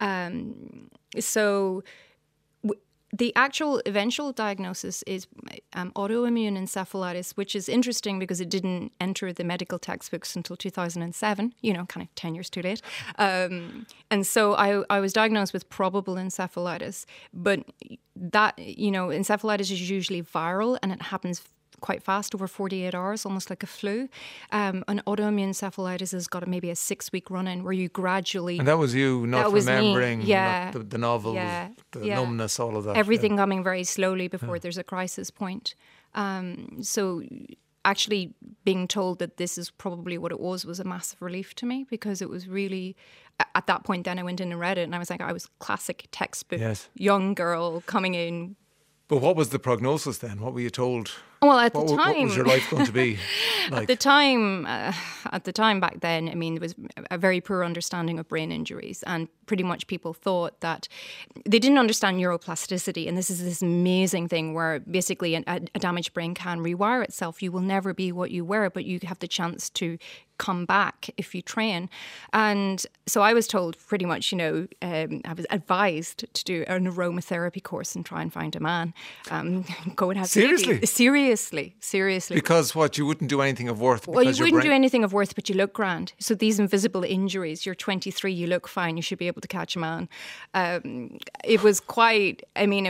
S5: The actual eventual diagnosis is autoimmune encephalitis, which is interesting because it didn't enter the medical textbooks until 2007, kind of 10 years too late. And so I was diagnosed with probable encephalitis. But that, encephalitis is usually viral and it happens quite fast, over 48 hours, almost like a flu. An autoimmune encephalitis has got maybe a 6-week run-in where you gradually...
S2: And that was you not remembering the novel, the
S5: yeah.
S2: numbness, all of that.
S5: Everything coming very slowly before there's a crisis point. So actually being told that this is probably what it was a massive relief to me, because it was really... At that point then I went in and read it and I was like, I was classic textbook, young girl coming in.
S2: But what was the prognosis then? What were you told?
S5: Well, at the time...
S2: What was your life going to be like?
S5: At the time back then, I mean, there was a very poor understanding of brain injuries, and pretty much people thought that they didn't understand neuroplasticity, and this is this amazing thing where basically a damaged brain can rewire itself. You will never be what you were, but you have the chance to come back if you train. And so I was told pretty much, I was advised to do an aromatherapy course and try and find a man. Go and have Seriously.
S2: Because what, you wouldn't do anything of worth?
S5: Well, you wouldn't do anything of worth, but you look grand. So these invisible injuries, you're 23, you look fine, you should be able to catch a man. It was quite,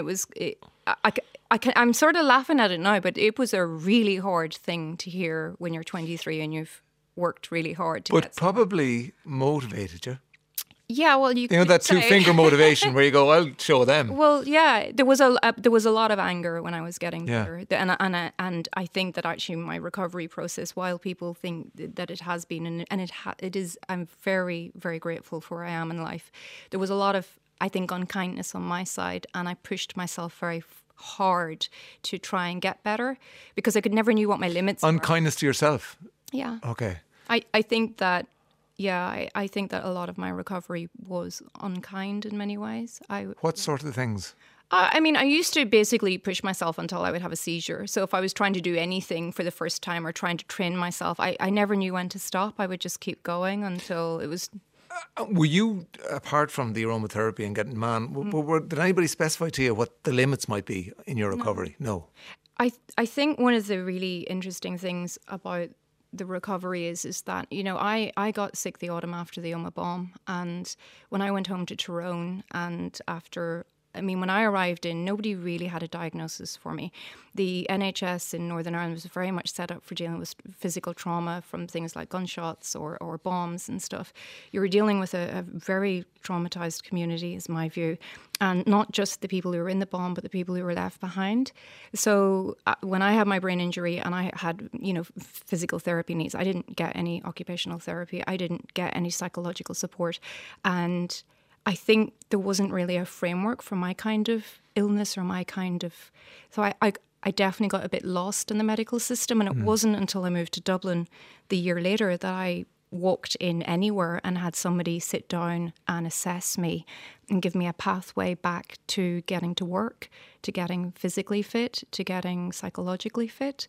S5: I'm sort of laughing at it now, but it was a really hard thing to hear when you're 23 and you've worked really hard to get somewhere.
S2: Probably motivated you.
S5: Yeah, well,
S2: that two-finger motivation where you go, I'll show them.
S5: Well, yeah, there was a lot of anger when I was getting better, and I think that actually my recovery process, while people think that it has been, and it is, I'm very, very grateful for where I am in life. There was a lot of, I think, unkindness on my side, and I pushed myself very hard to try and get better because I never knew what my limits were.
S2: Unkindness to yourself?
S5: Yeah.
S2: Okay.
S5: I think that. Yeah, I think that a lot of my recovery was unkind in many ways.
S2: What sort of things?
S5: I used to basically push myself until I would have a seizure. So if I was trying to do anything for the first time or trying to train myself, I never knew when to stop. I would just keep going until it was...
S2: Were you, apart from the aromatherapy and getting man, did anybody specify to you what the limits might be in your recovery? No.
S5: I think one of the really interesting things about the recovery is that, I got sick the autumn after the Omagh bomb, and when I went home to Tyrone, and when I arrived in, nobody really had a diagnosis for me. The NHS in Northern Ireland was very much set up for dealing with physical trauma from things like gunshots or bombs and stuff. You were dealing with a very traumatised community, is my view, and not just the people who were in the bomb, but the people who were left behind. So when I had my brain injury and I had, physical therapy needs, I didn't get any occupational therapy. I didn't get any psychological support. And I think there wasn't really a framework for my kind of illness or my kind of... So I definitely got a bit lost in the medical system, and it wasn't until I moved to Dublin the year later that I walked in anywhere and had somebody sit down and assess me and give me a pathway back to getting to work, to getting physically fit, to getting psychologically fit.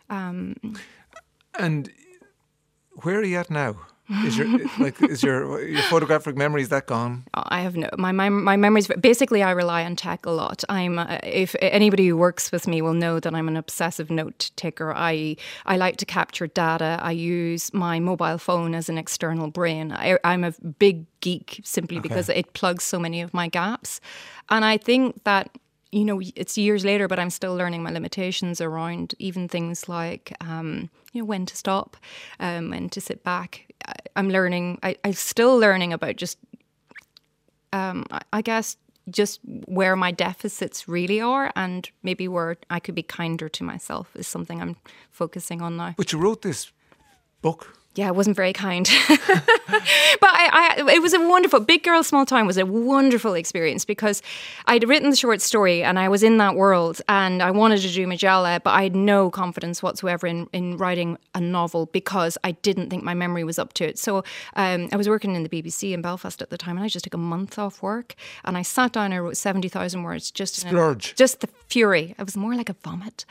S2: And where are you at now? Is your photographic memory, is that gone?
S5: I have no, my memories. Basically, I rely on tech a lot. If anybody who works with me will know that I'm an obsessive note taker. I like to capture data. I use my mobile phone as an external brain. I'm a big geek simply because it plugs so many of my gaps, and I think that, you know, it's years later, but I'm still learning my limitations around even things like, you know, when to stop, when to sit back. I'm still learning about just, I guess, just where my deficits really are, and maybe where I could be kinder to myself is something I'm focusing on now.
S2: But you wrote this book.
S5: Yeah, I wasn't very kind. But it was a wonderful, Big Girl Small Town was a wonderful experience because I'd written the short story and I was in that world and I wanted to do Majella, but I had no confidence whatsoever in writing a novel because I didn't think my memory was up to it. So I was working in the BBC in Belfast at the time and I just took a month off work and I sat down and I wrote 70,000 words. Just the fury. It was more like a vomit.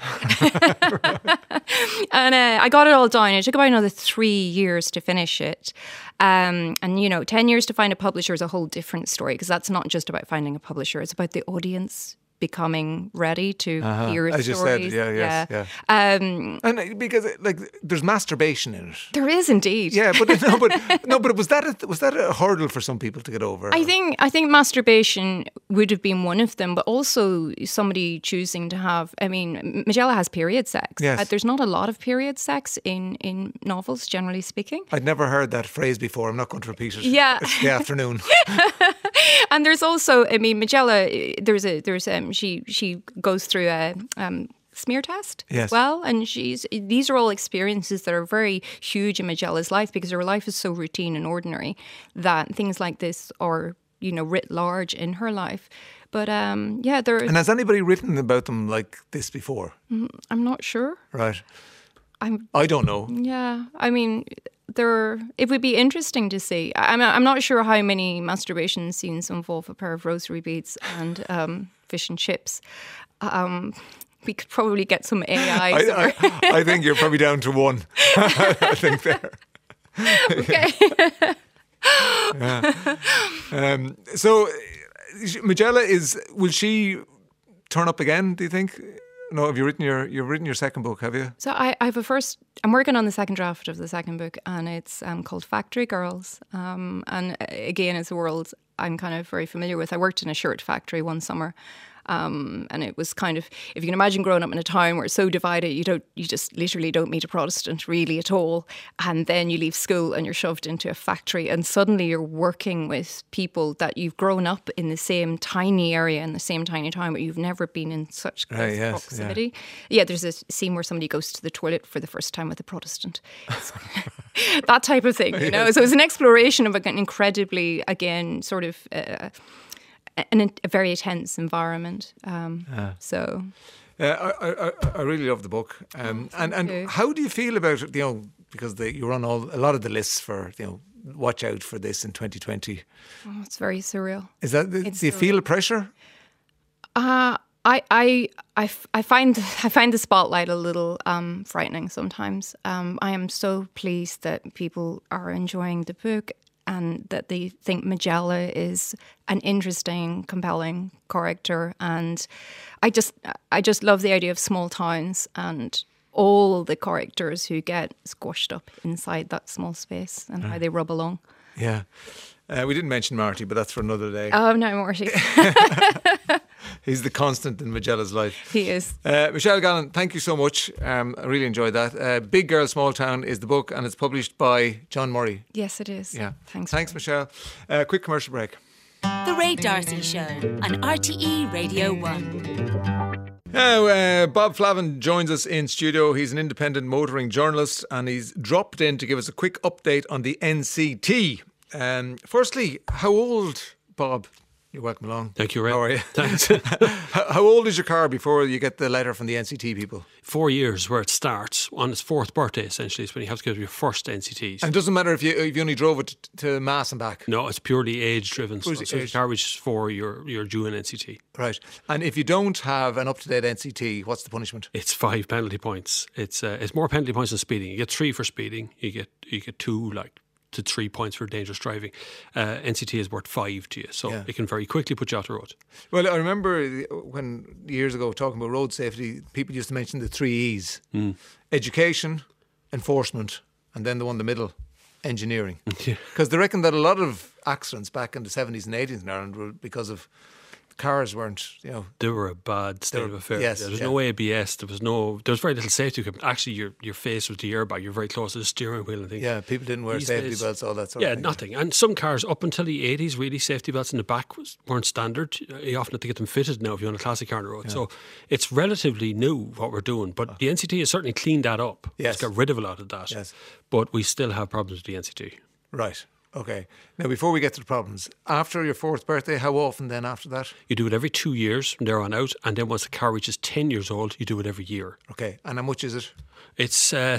S5: And I got it all down. It took about another 3 years to finish it. And, you know, 10 years to find a publisher is a whole different story because that's not just about finding a publisher. It's about the audience becoming ready to hear
S2: as
S5: stories.
S2: You said, yeah. And because there's masturbation in it.
S5: There is indeed.
S2: Yeah, but was that a hurdle for some people to get over?
S5: I think masturbation would have been one of them, but also somebody choosing to have. I mean, Majella has period sex.
S2: Yes.
S5: There's not a lot of period sex in novels, generally speaking.
S2: I'd never heard that phrase before. I'm not going to repeat it.
S5: Yeah,
S2: it's the afternoon.
S5: And there's also, I mean, Majella. She goes through a smear test as well, and these are all experiences that are very huge in Majella's life because her life is so routine and ordinary that things like this are, you know, writ large in her life. But And has anybody written about them like this before? I'm not sure. Right. I don't know. Yeah, I mean, it would be interesting to see. I'm not sure how many masturbation scenes involve a pair of rosary beads and fish and chips. We could probably get some AI. I think you're probably down to one. I think there. Okay. Yeah. So Majella will she turn up again, do you think? No, you've written your second book, have you? So I'm working on the second draft of the second book, and it's called Factory Girls. And again, it's a world I'm kind of very familiar with. I worked in a shirt factory one summer. And it was kind of, if you can imagine growing up in a town where it's so divided, you just literally don't meet a Protestant really at all. And then you leave school and you're shoved into a factory and suddenly you're working with people that you've grown up in the same tiny area in the same tiny town, but you've never been in such close proximity. Yeah, there's a scene where somebody goes to the toilet for the first time with a Protestant. That type of thing, you know. So it's an exploration of an incredibly, again, sort of a very tense environment. So, I really love the book. And how do you feel about it? You know, because you're on a lot of the lists for, you know, watch out for this in 2020. Oh, it's very surreal. Is that? Do you feel the pressure? I find the spotlight a little frightening sometimes. I am so pleased that people are enjoying the book and that they think Majella is an interesting, compelling character. And I just love the idea of small towns and all the characters who get squashed up inside that small space and how they rub along. Yeah. We didn't mention Marty, but that's for another day. Oh, no, Marty. He's the constant in Majella's life. He is. Michelle Gallen, thank you so much. I really enjoyed that. Big Girl, Small Town is the book and it's published by John Murray. Yes, it is. Yeah. Thanks, Michelle. Quick commercial break.
S4: The Ray D'Arcy Show on RTE Radio 1.
S2: Now, Bob Flavin joins us in studio. He's an independent motoring journalist and he's dropped in to give us a quick update on the NCT. Firstly, how old, Bob, You're welcome along.
S6: Thank you, Ray.
S2: How are you?
S6: Thanks.
S2: How old is your car before you get the letter from the NCT people?
S6: 4 years where it starts. On its 4th birthday, essentially, is when you have to get your first NCTs.
S2: And it doesn't matter if you only drove it to Mass and back.
S6: No, it's purely age-driven. So
S2: Purely
S6: if the
S2: age.
S6: car reaches 4, you're due an NCT.
S2: Right. And if you don't have an up-to-date NCT, what's the punishment?
S6: It's 5 penalty points. It's more penalty points than speeding. You get 3 for speeding. You get 2 to 3 points for dangerous driving. NCT is worth 5 to you, so it can very quickly put you off the road.
S2: Well, I remember when years ago talking about road safety, people used to mention the 3 E's: education, enforcement, and then the one in the middle, engineering. Because they reckon that a lot of accidents back in the 70s and 80s in Ireland were because of cars weren't,
S6: They were a bad state of affairs.
S2: yes,
S6: There was no ABS. There was very little safety equipment. Actually, your face was the airbag. You're very close to the steering wheel and things.
S2: Yeah, people didn't wear
S6: These
S2: safety
S6: days-
S2: belts, all that sort of
S6: Yeah,
S2: thing.
S6: nothing. And some cars up until the 80s, really, safety belts in the back weren't standard. You often have to get them fitted now if you're on a classic car on the road. So it's relatively new what we're doing. But the NCT has certainly cleaned that up.
S2: Yes.
S6: It's got rid of a lot of that.
S2: Yes.
S6: But we still have problems with the NCT.
S2: Right. Okay. Now, before we get to the problems, after your 4th birthday, how often then after that?
S6: You do it every 2 years from there on out. And then once the car reaches 10 years old, you do it every year.
S2: Okay. And how much is it?
S6: It's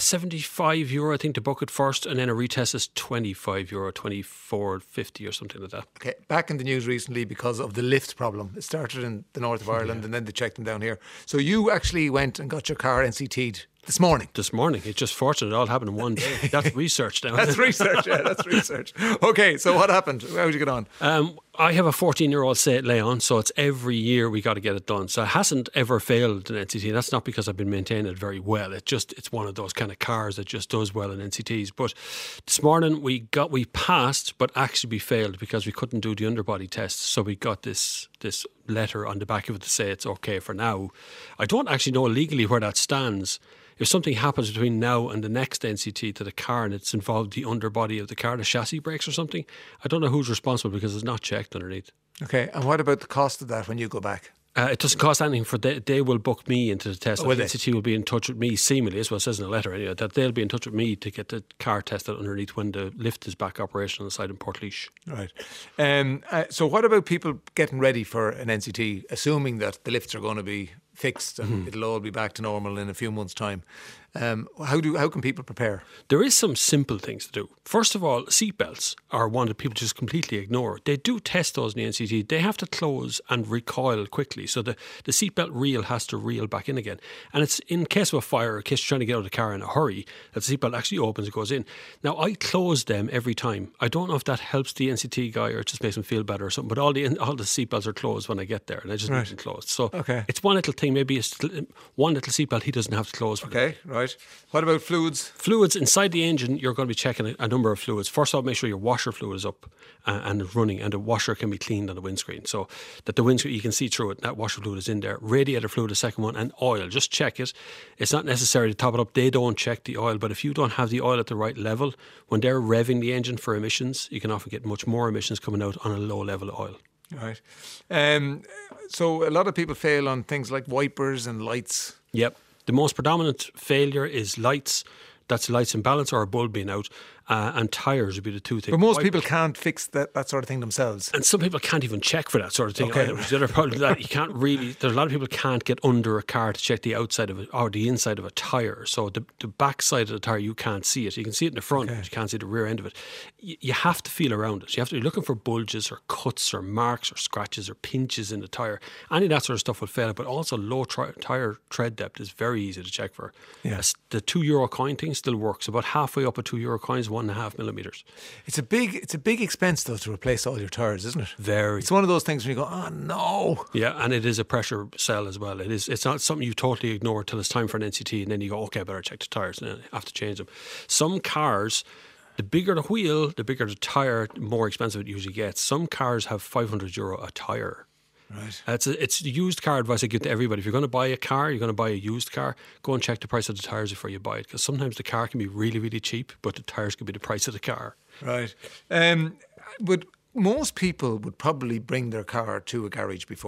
S6: €75, I think, to book it first, and then a retest is €25, €24.50 or something like that.
S2: Okay. Back in the news recently because of the lift problem. It started in the north of Ireland and then they checked them down here. So you actually went and got your car NCT'd this morning.
S6: This morning, it's just fortunate it all happened in one day. That's research now.
S2: That's research, yeah, that's research. Okay, so what happened? How did you get on?
S6: I have a 14-year-old Seat Leon, so it's every year we got to get it done. So it hasn't ever failed in NCT. And that's not because I've been maintaining it very well. It's one of those kind of cars that just does well in NCTs. But this morning we passed, but actually we failed because we couldn't do the underbody test. So we got this letter on the back of it to say it's okay for now. I don't actually know legally where that stands. If something happens between now and the next NCT to the car and it's involved the underbody of the car, the chassis breaks or something, I don't know who's responsible because it's not checked underneath.
S2: Okay, and what about the cost of that when you go back?
S6: It doesn't cost anything for they will book me into the test.
S2: Will
S6: The
S2: they?
S6: NCT will be in touch with me seemingly, as well, it says in the letter anyway, that they'll be in touch with me to get the car tested underneath when the lift is back operational on the side in Portlaoise.
S2: Right. So what about people getting ready for an NCT, assuming that the lifts are going to be fixed and it'll all be back to normal in a few months' time? How can people prepare?
S6: There is some simple things to do. First of all, seatbelts are one that people just completely ignore. They do test those in the NCT. They have to close and recoil quickly. So the seatbelt reel has to reel back in again. And it's in case of a fire or in case you're trying to get out of the car in a hurry, that the seatbelt actually opens and goes in. Now, I close them every time. I don't know if that helps the NCT guy or it just makes him feel better or something, but all the seatbelts are closed when I get there and I just leave them closed. So it's one little thing, maybe it's one little seatbelt he doesn't have to close.
S2: Okay, right. What about fluids?
S6: Fluids inside the engine, you're going to be checking a number of fluids. First off, make sure your washer fluid is up and running, and the washer can be cleaned on the windscreen so that the windscreen, you can see through it, that washer fluid is in there. Radiator fluid, the second one, and oil. Just check it. It's not necessary to top it up. They don't check the oil, but if you don't have the oil at the right level, when they're revving the engine for emissions, you can often get much more emissions coming out on a low level of oil.
S2: Right. So a lot of people fail on things like wipers and lights.
S6: Yep. The most predominant failure is lights. That's lights in balance or a bulb being out. And tyres would be the two things.
S2: But most people can't fix that sort of thing themselves.
S6: And some people can't even check for that sort of thing.
S2: Okay.
S6: Either. The other problem is that you can't really. There's a lot of people can't get under a car to check the outside of it or the inside of a tyre. So the back side of the tyre, you can't see it. You can see it in the front, but you can't see the rear end of it. You have to feel around it. You have to be looking for bulges or cuts or marks or scratches or pinches in the tyre. Any of that sort of stuff will fail. But also low tyre tread depth is very easy to check for.
S2: Yeah.
S6: The €2 coin thing still works. About halfway up a €2 coin is 1.5 millimetres.
S2: It's a big expense though to replace all your tyres, isn't it?
S6: Very.
S2: It's one of those things when you go, oh no.
S6: Yeah, and it is a pressure cell as well. It's not something you totally ignore till it's time for an NCT, and then you go, okay, I better check the tyres, and then I have to change them. Some cars, the bigger the wheel, the bigger the tyre, the more expensive it usually gets. Some cars have €500 a tyre.
S2: Right.
S6: It's the used car advice I give to everybody. If you're going to buy a car, you're going to buy a used car, go and check the price of the tyres before you buy it, because sometimes the car can be really, really cheap, but the tyres could be the price of the car.
S2: Right. But most people would probably bring their car to a garage before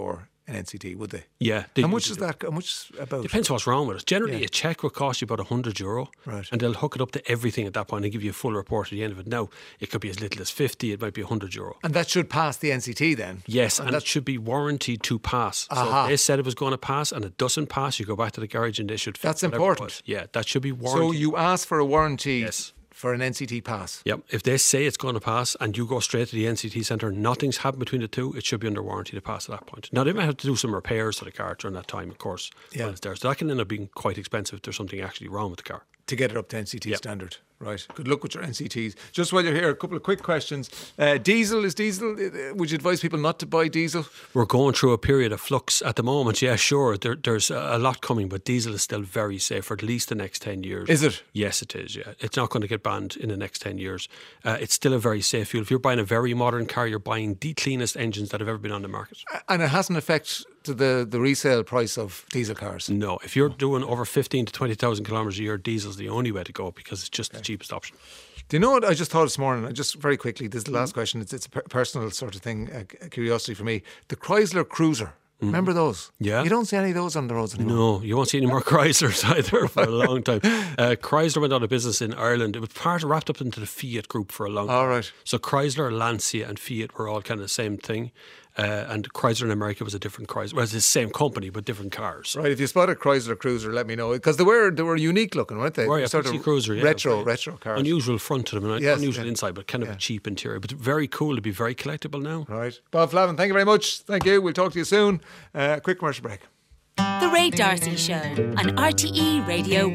S2: an NCT, would they?
S6: Yeah.
S2: How much is that? How much about?
S6: Depends what's wrong with it. Generally, a check will cost you about €100,
S2: Right.
S6: and they'll hook it up to everything at that point and give you a full report at the end of it. Now, it could be as little as 50, it might be €100.
S2: And that should pass the NCT then?
S6: Yes, and it should be warranted to pass. So if they said it was going to pass and it doesn't pass, you go back to the garage and they should fix
S2: That's
S6: whatever it
S2: important.
S6: was. Yeah, that should be warranted.
S2: So you ask for a warranty
S6: Yes.
S2: for an NCT pass?
S6: Yep. If they say it's going to pass and you go straight to the NCT centre, nothing's happened between the two, it should be under warranty to pass at that point. Now, they might have to do some repairs to the car during that time, of course, while it's there. So that can end up being quite expensive if there's something actually wrong with the car.
S2: To get it up to NCT standard. Right. Good luck with your NCTs. Just while you're here, a couple of quick questions. Diesel, would you advise people not to buy diesel?
S6: We're going through a period of flux at the moment. Yeah, sure. There's a lot coming, but diesel is still very safe for at least the next 10 years.
S2: Is it?
S6: Yes, it is, yeah. It's not going to get banned in the next 10 years. It's still a very safe fuel. If you're buying a very modern car, you're buying the cleanest engines that have ever been on the market.
S2: And it hasn't affected the resale price of diesel cars?
S6: No. If you're doing over 15 to 20,000 kilometres a year, diesel's the only way to go because it's just the cheapest option.
S2: Do you know what I just thought this morning? Just very quickly, this is the last question. It's a personal sort of thing, a curiosity for me. The Chrysler Cruiser. Remember those?
S6: Yeah.
S2: You don't see any of those on the roads anymore.
S6: No, you won't see any more Chryslers either for a long time. Chrysler went out of business in Ireland. It was wrapped up into the Fiat group for a long time.
S2: All right.
S6: So Chrysler, Lancia and Fiat were all kind of the same thing. And Chrysler in America was a different Chrysler. Well, it's the same company, but different cars.
S2: Right, if you spot a Chrysler Cruiser, let me know. Because they were unique looking, weren't they?
S6: Right, a
S2: sort
S6: Pixie
S2: of
S6: Cruiser, yeah.
S2: retro cars.
S6: Unusual front to them, and
S2: Yes,
S6: unusual inside, but kind of a cheap interior. But very cool to be very collectible now.
S2: Right. Bob Flavin, thank you very much. Thank you. We'll talk to you soon. Quick commercial break.
S4: The Ray D'Arcy Show on RTE Radio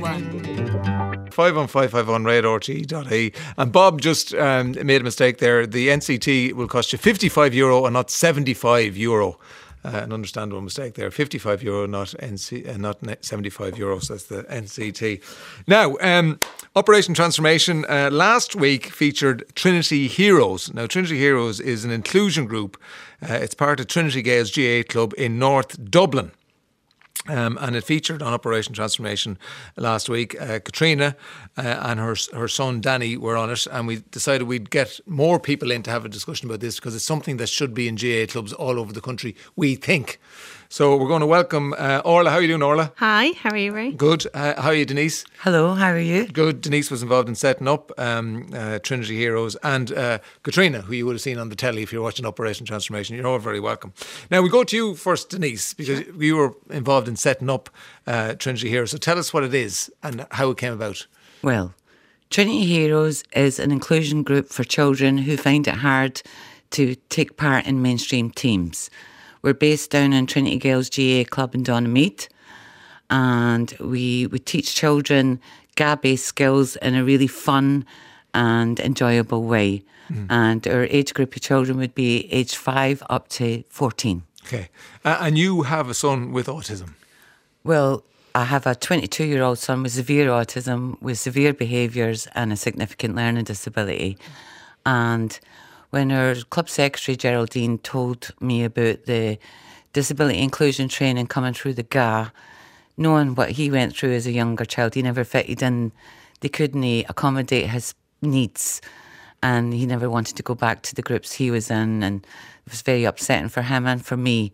S4: 1.
S2: 51551 RTE.ie. And Bob just made a mistake there. The NCT will cost you €55 and not €75. An understandable mistake there. €55, not €75. So that's the NCT. Now, Operation Transformation last week featured Trinity Heroes. Now, Trinity Heroes is an inclusion group. It's part of Trinity Gales GAA Club in North Dublin. And it featured on Operation Transformation last week. Katrina and her son Danny were on it, and we decided we'd get more people in to have a discussion about this because it's something that should be in GAA clubs all over the country, we think. So we're going to welcome Orla. How are you doing, Orla?
S7: Hi, how are you, Ray?
S2: Good. How are you, Denise?
S8: Hello, how are you?
S2: Good. Denise was involved in setting up Trinity Heroes, and Katrina, who you would have seen on the telly if you're watching Operation Transformation. You're all very welcome. Now we go to you first, Denise, because you were involved in setting up Trinity Heroes. So tell us what it is and how it came about.
S8: Well, Trinity Heroes is an inclusion group for children who find it hard to take part in mainstream teams. We're based down in Trinity Gales GAA Club in Donaghmede, and we teach children GAA-based skills in a really fun and enjoyable way. And our age group of children would be age 5 up to 14.
S2: Okay. And you have a son with autism.
S8: Well, I have a 22-year-old son with severe autism, with severe behaviours and a significant learning disability. And when our club secretary, Geraldine, told me about the disability inclusion training coming through the GAA, knowing what he went through as a younger child, he never fitted in. They couldn't accommodate his needs, and he never wanted to go back to the groups he was in, and it was very upsetting for him and for me.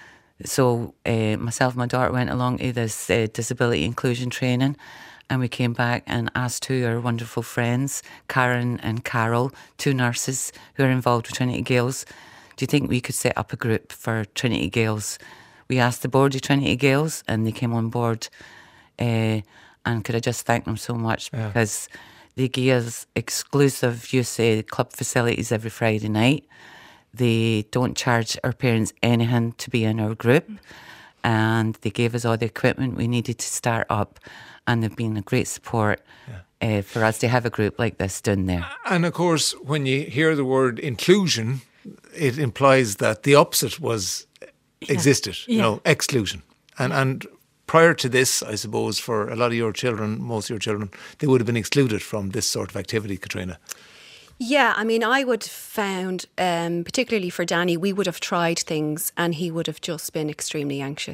S8: So myself and my daughter went along to this disability inclusion training, and we came back and asked two of our wonderful friends, Karen and Carol, two nurses who are involved with Trinity Gales, do you think we could set up a group for Trinity Gales? We asked the board of Trinity Gales and they came on board, and could I just thank them so much because they gave us exclusive use of club facilities every Friday night. They don't charge our parents anything to be in our group, and they gave us all the equipment we needed to start up, and they've been a great support for us to have a group like this down there.
S2: And of course, when you hear the word inclusion, it implies that the opposite existed, exclusion. And prior to this, I suppose, for a lot of your children, most of your children, they would have been excluded from this sort of activity, Katrina.
S7: Yeah, I mean, I would have found, particularly for Danny, we would have tried things and he would have just been extremely anxious.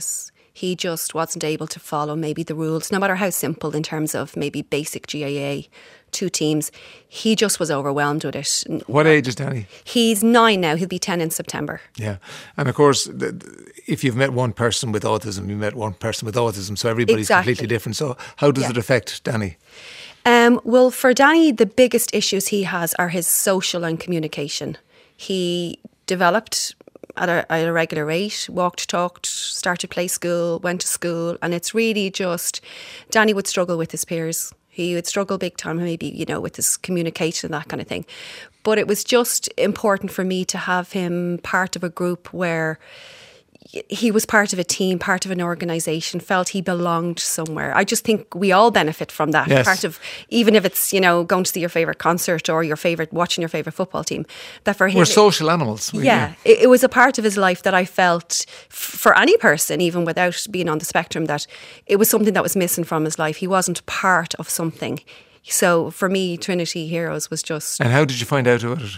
S7: He just wasn't able to follow maybe the rules, no matter how simple in terms of maybe basic GAA, 2 teams. He just was overwhelmed with it.
S2: What age is Danny?
S7: He's 9 now. He'll be 10 in September.
S2: Yeah. And of course, if you've met one person with autism, you met one person with autism. So everybody's completely different. So how does it affect Danny?
S7: Well, for Danny, the biggest issues he has are his social and communication. He developed at a regular rate, walked, talked, started play school, went to school, and it's really just, Danny would struggle with his peers. He would struggle big time, maybe, you know, with his communication and that kind of thing. But it was just important for me to have him part of a group where he was part of a team, part of an organisation, felt he belonged somewhere. I just think we all benefit from that.
S2: Yes.
S7: Part of, even if it's, you know, going to see your favourite concert or watching your favourite football team, that for him...
S2: We're social animals.
S7: It was a part of his life that I felt, for any person, even without being on the spectrum, that it was something that was missing from his life. He wasn't part of something. So for me, Trinity Heroes was just...
S2: And how did you find out about it?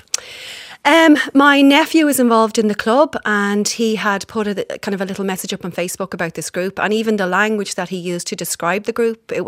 S7: My nephew is involved in the club, and he had put a kind of a little message up on Facebook about this group, and even the language that he used to describe the group, it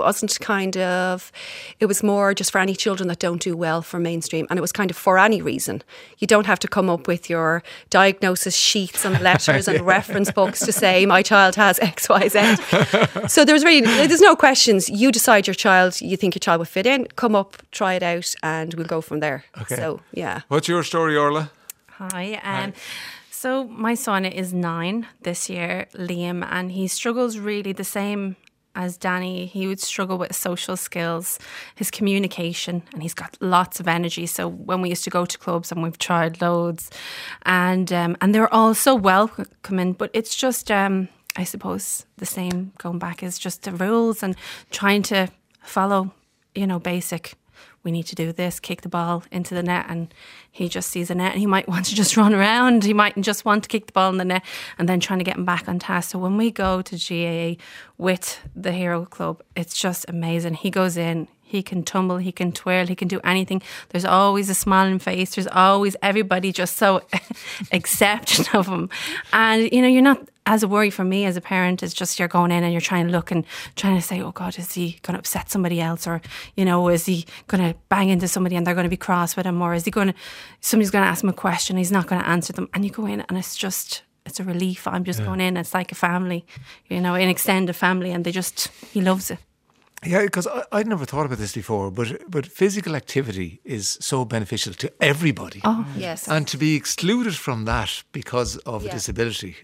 S7: was more just for any children that don't do well for mainstream, and it was kind of for any reason. You don't have to come up with your diagnosis sheets and letters and reference books to say my child has X, Y, Z. So there's no questions. You decide you think your child would fit in, come up, try it out, and we'll go from there.
S2: Okay.
S7: So, yeah.
S2: What's your story, Orla?
S9: Hi. So my son is 9 this year, Liam, and he struggles really the same as Danny. He would struggle with social skills, his communication, and he's got lots of energy. So when we used to go to clubs, and we've tried loads, and they're all so welcoming, but it's just, I suppose, the same going back is just the rules and trying to follow, you know, basic. We need to do this, kick the ball into the net, and he just sees a net and he might want to just run around. He might just want to kick the ball in the net, and then trying to get him back on task. So when we go to GAA with the Hero Club, it's just amazing. He goes in, he can tumble, he can twirl, he can do anything. There's always a smiling face. There's always everybody just so accepting of him. And, you know, you're not... As a worry for me as a parent is just you're going in and you're trying to look and trying to say, oh God, is he going to upset somebody else? Or, you know, is he going to bang into somebody and they're going to be cross with him? Or is he somebody's going to ask him a question, he's not going to answer them. And you go in and it's a relief. I'm just going in, it's like a family, you know, an extended family, and he loves it.
S2: Yeah, because I'd never thought about this before, but physical activity is so beneficial to everybody.
S7: Oh, yes.
S2: And to be excluded from that because of a disability...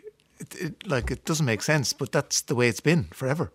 S2: It doesn't make sense, but that's the way it's been forever.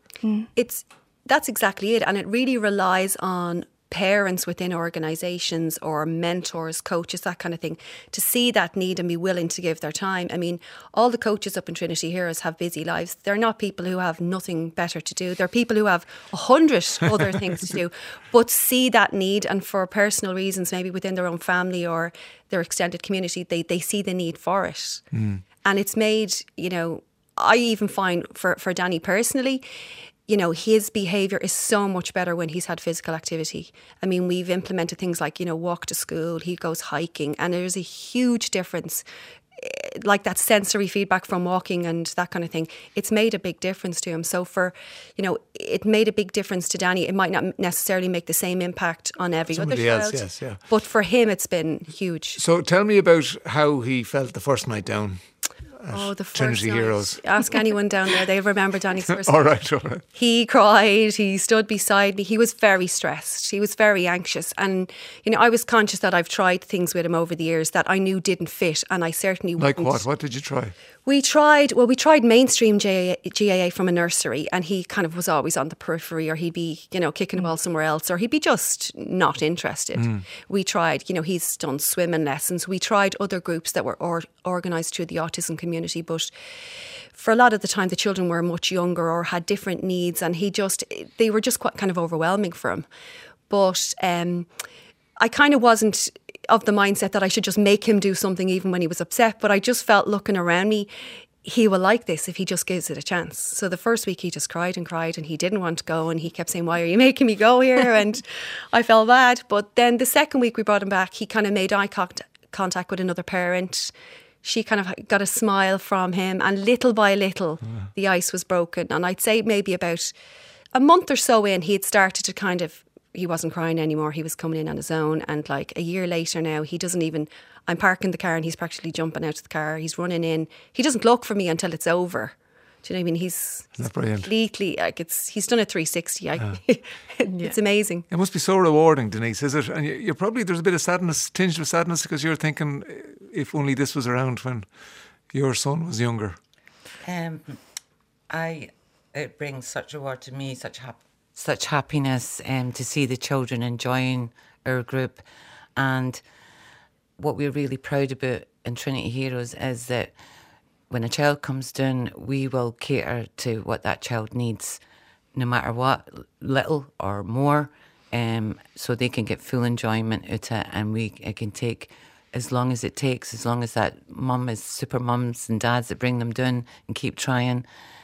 S7: That's exactly it, and it really relies on parents within organisations or mentors, coaches, that kind of thing, to see that need and be willing to give their time. I mean, all the coaches up in Trinity Heroes have busy lives. They're not people who have nothing better to do. They're people who have 100 other things to do, but see that need, and for personal reasons, maybe within their own family or their extended community, they see the need for it. And it's made, you know, I even find for Danny personally, you know, his behaviour is so much better when he's had physical activity. I mean, we've implemented things like, you know, walk to school, he goes hiking, and there's a huge difference, like that sensory feedback from walking and that kind of thing. It's made a big difference to him. So it made a big difference to Danny. It might not necessarily make the same impact on every other child.
S2: Yes, yeah.
S7: But for him, it's been huge.
S2: So tell me about how he felt the first night down.
S7: The first
S2: Trinity
S7: night.
S2: Heroes.
S7: Ask anyone down there, they remember Danny's first
S2: All
S7: night.
S2: right.
S7: He cried, he stood beside me. He was very stressed. He was very anxious. And, you know, I was conscious that I've tried things with him over the years that I knew didn't fit, and I certainly wouldn't.
S2: Like what? What did you try?
S7: We tried mainstream GAA from a nursery, and he kind of was always on the periphery, or he'd be, you know, kicking the ball somewhere else, or he'd be just not interested. We tried, you know, he's done swimming lessons. We tried other groups that were organised through the autism community, but for a lot of the time the children were much younger or had different needs, and they were just quite kind of overwhelming for him. But I kind of wasn't of the mindset that I should just make him do something even when he was upset, but I just felt looking around me, he will like this if he just gives it a chance. So the first week he just cried and he didn't want to go, and he kept saying, why are you making me go here? And I felt bad. But then the second week we brought him back, he kind of made eye contact with another parent. she kind of got a smile from him, and little by little the ice was broken. And I'd say maybe about a month or so in, he had started to kind of, he wasn't crying anymore, he was coming in on his own. And like a year later now, he doesn't even, I'm parking the car and he's practically jumping out of the car, he's running in, he doesn't look for me until it's over. Do you know what I mean? He's completely, like, he's done a 360. It's amazing.
S2: It must be so rewarding, Denise, is it? And you're probably, there's a bit of sadness, tinge of sadness, because you're thinking, if only this was around when your son was younger.
S8: It brings such reward to me, such happiness to see the children enjoying our group. And what we're really proud about in Trinity Heroes is that when a child comes down, we will cater to what that child needs, no matter what, little or more, so they can get full enjoyment out of it, and it can take as long as it takes, as long as that mum is super mums and dads that bring them down and keep trying.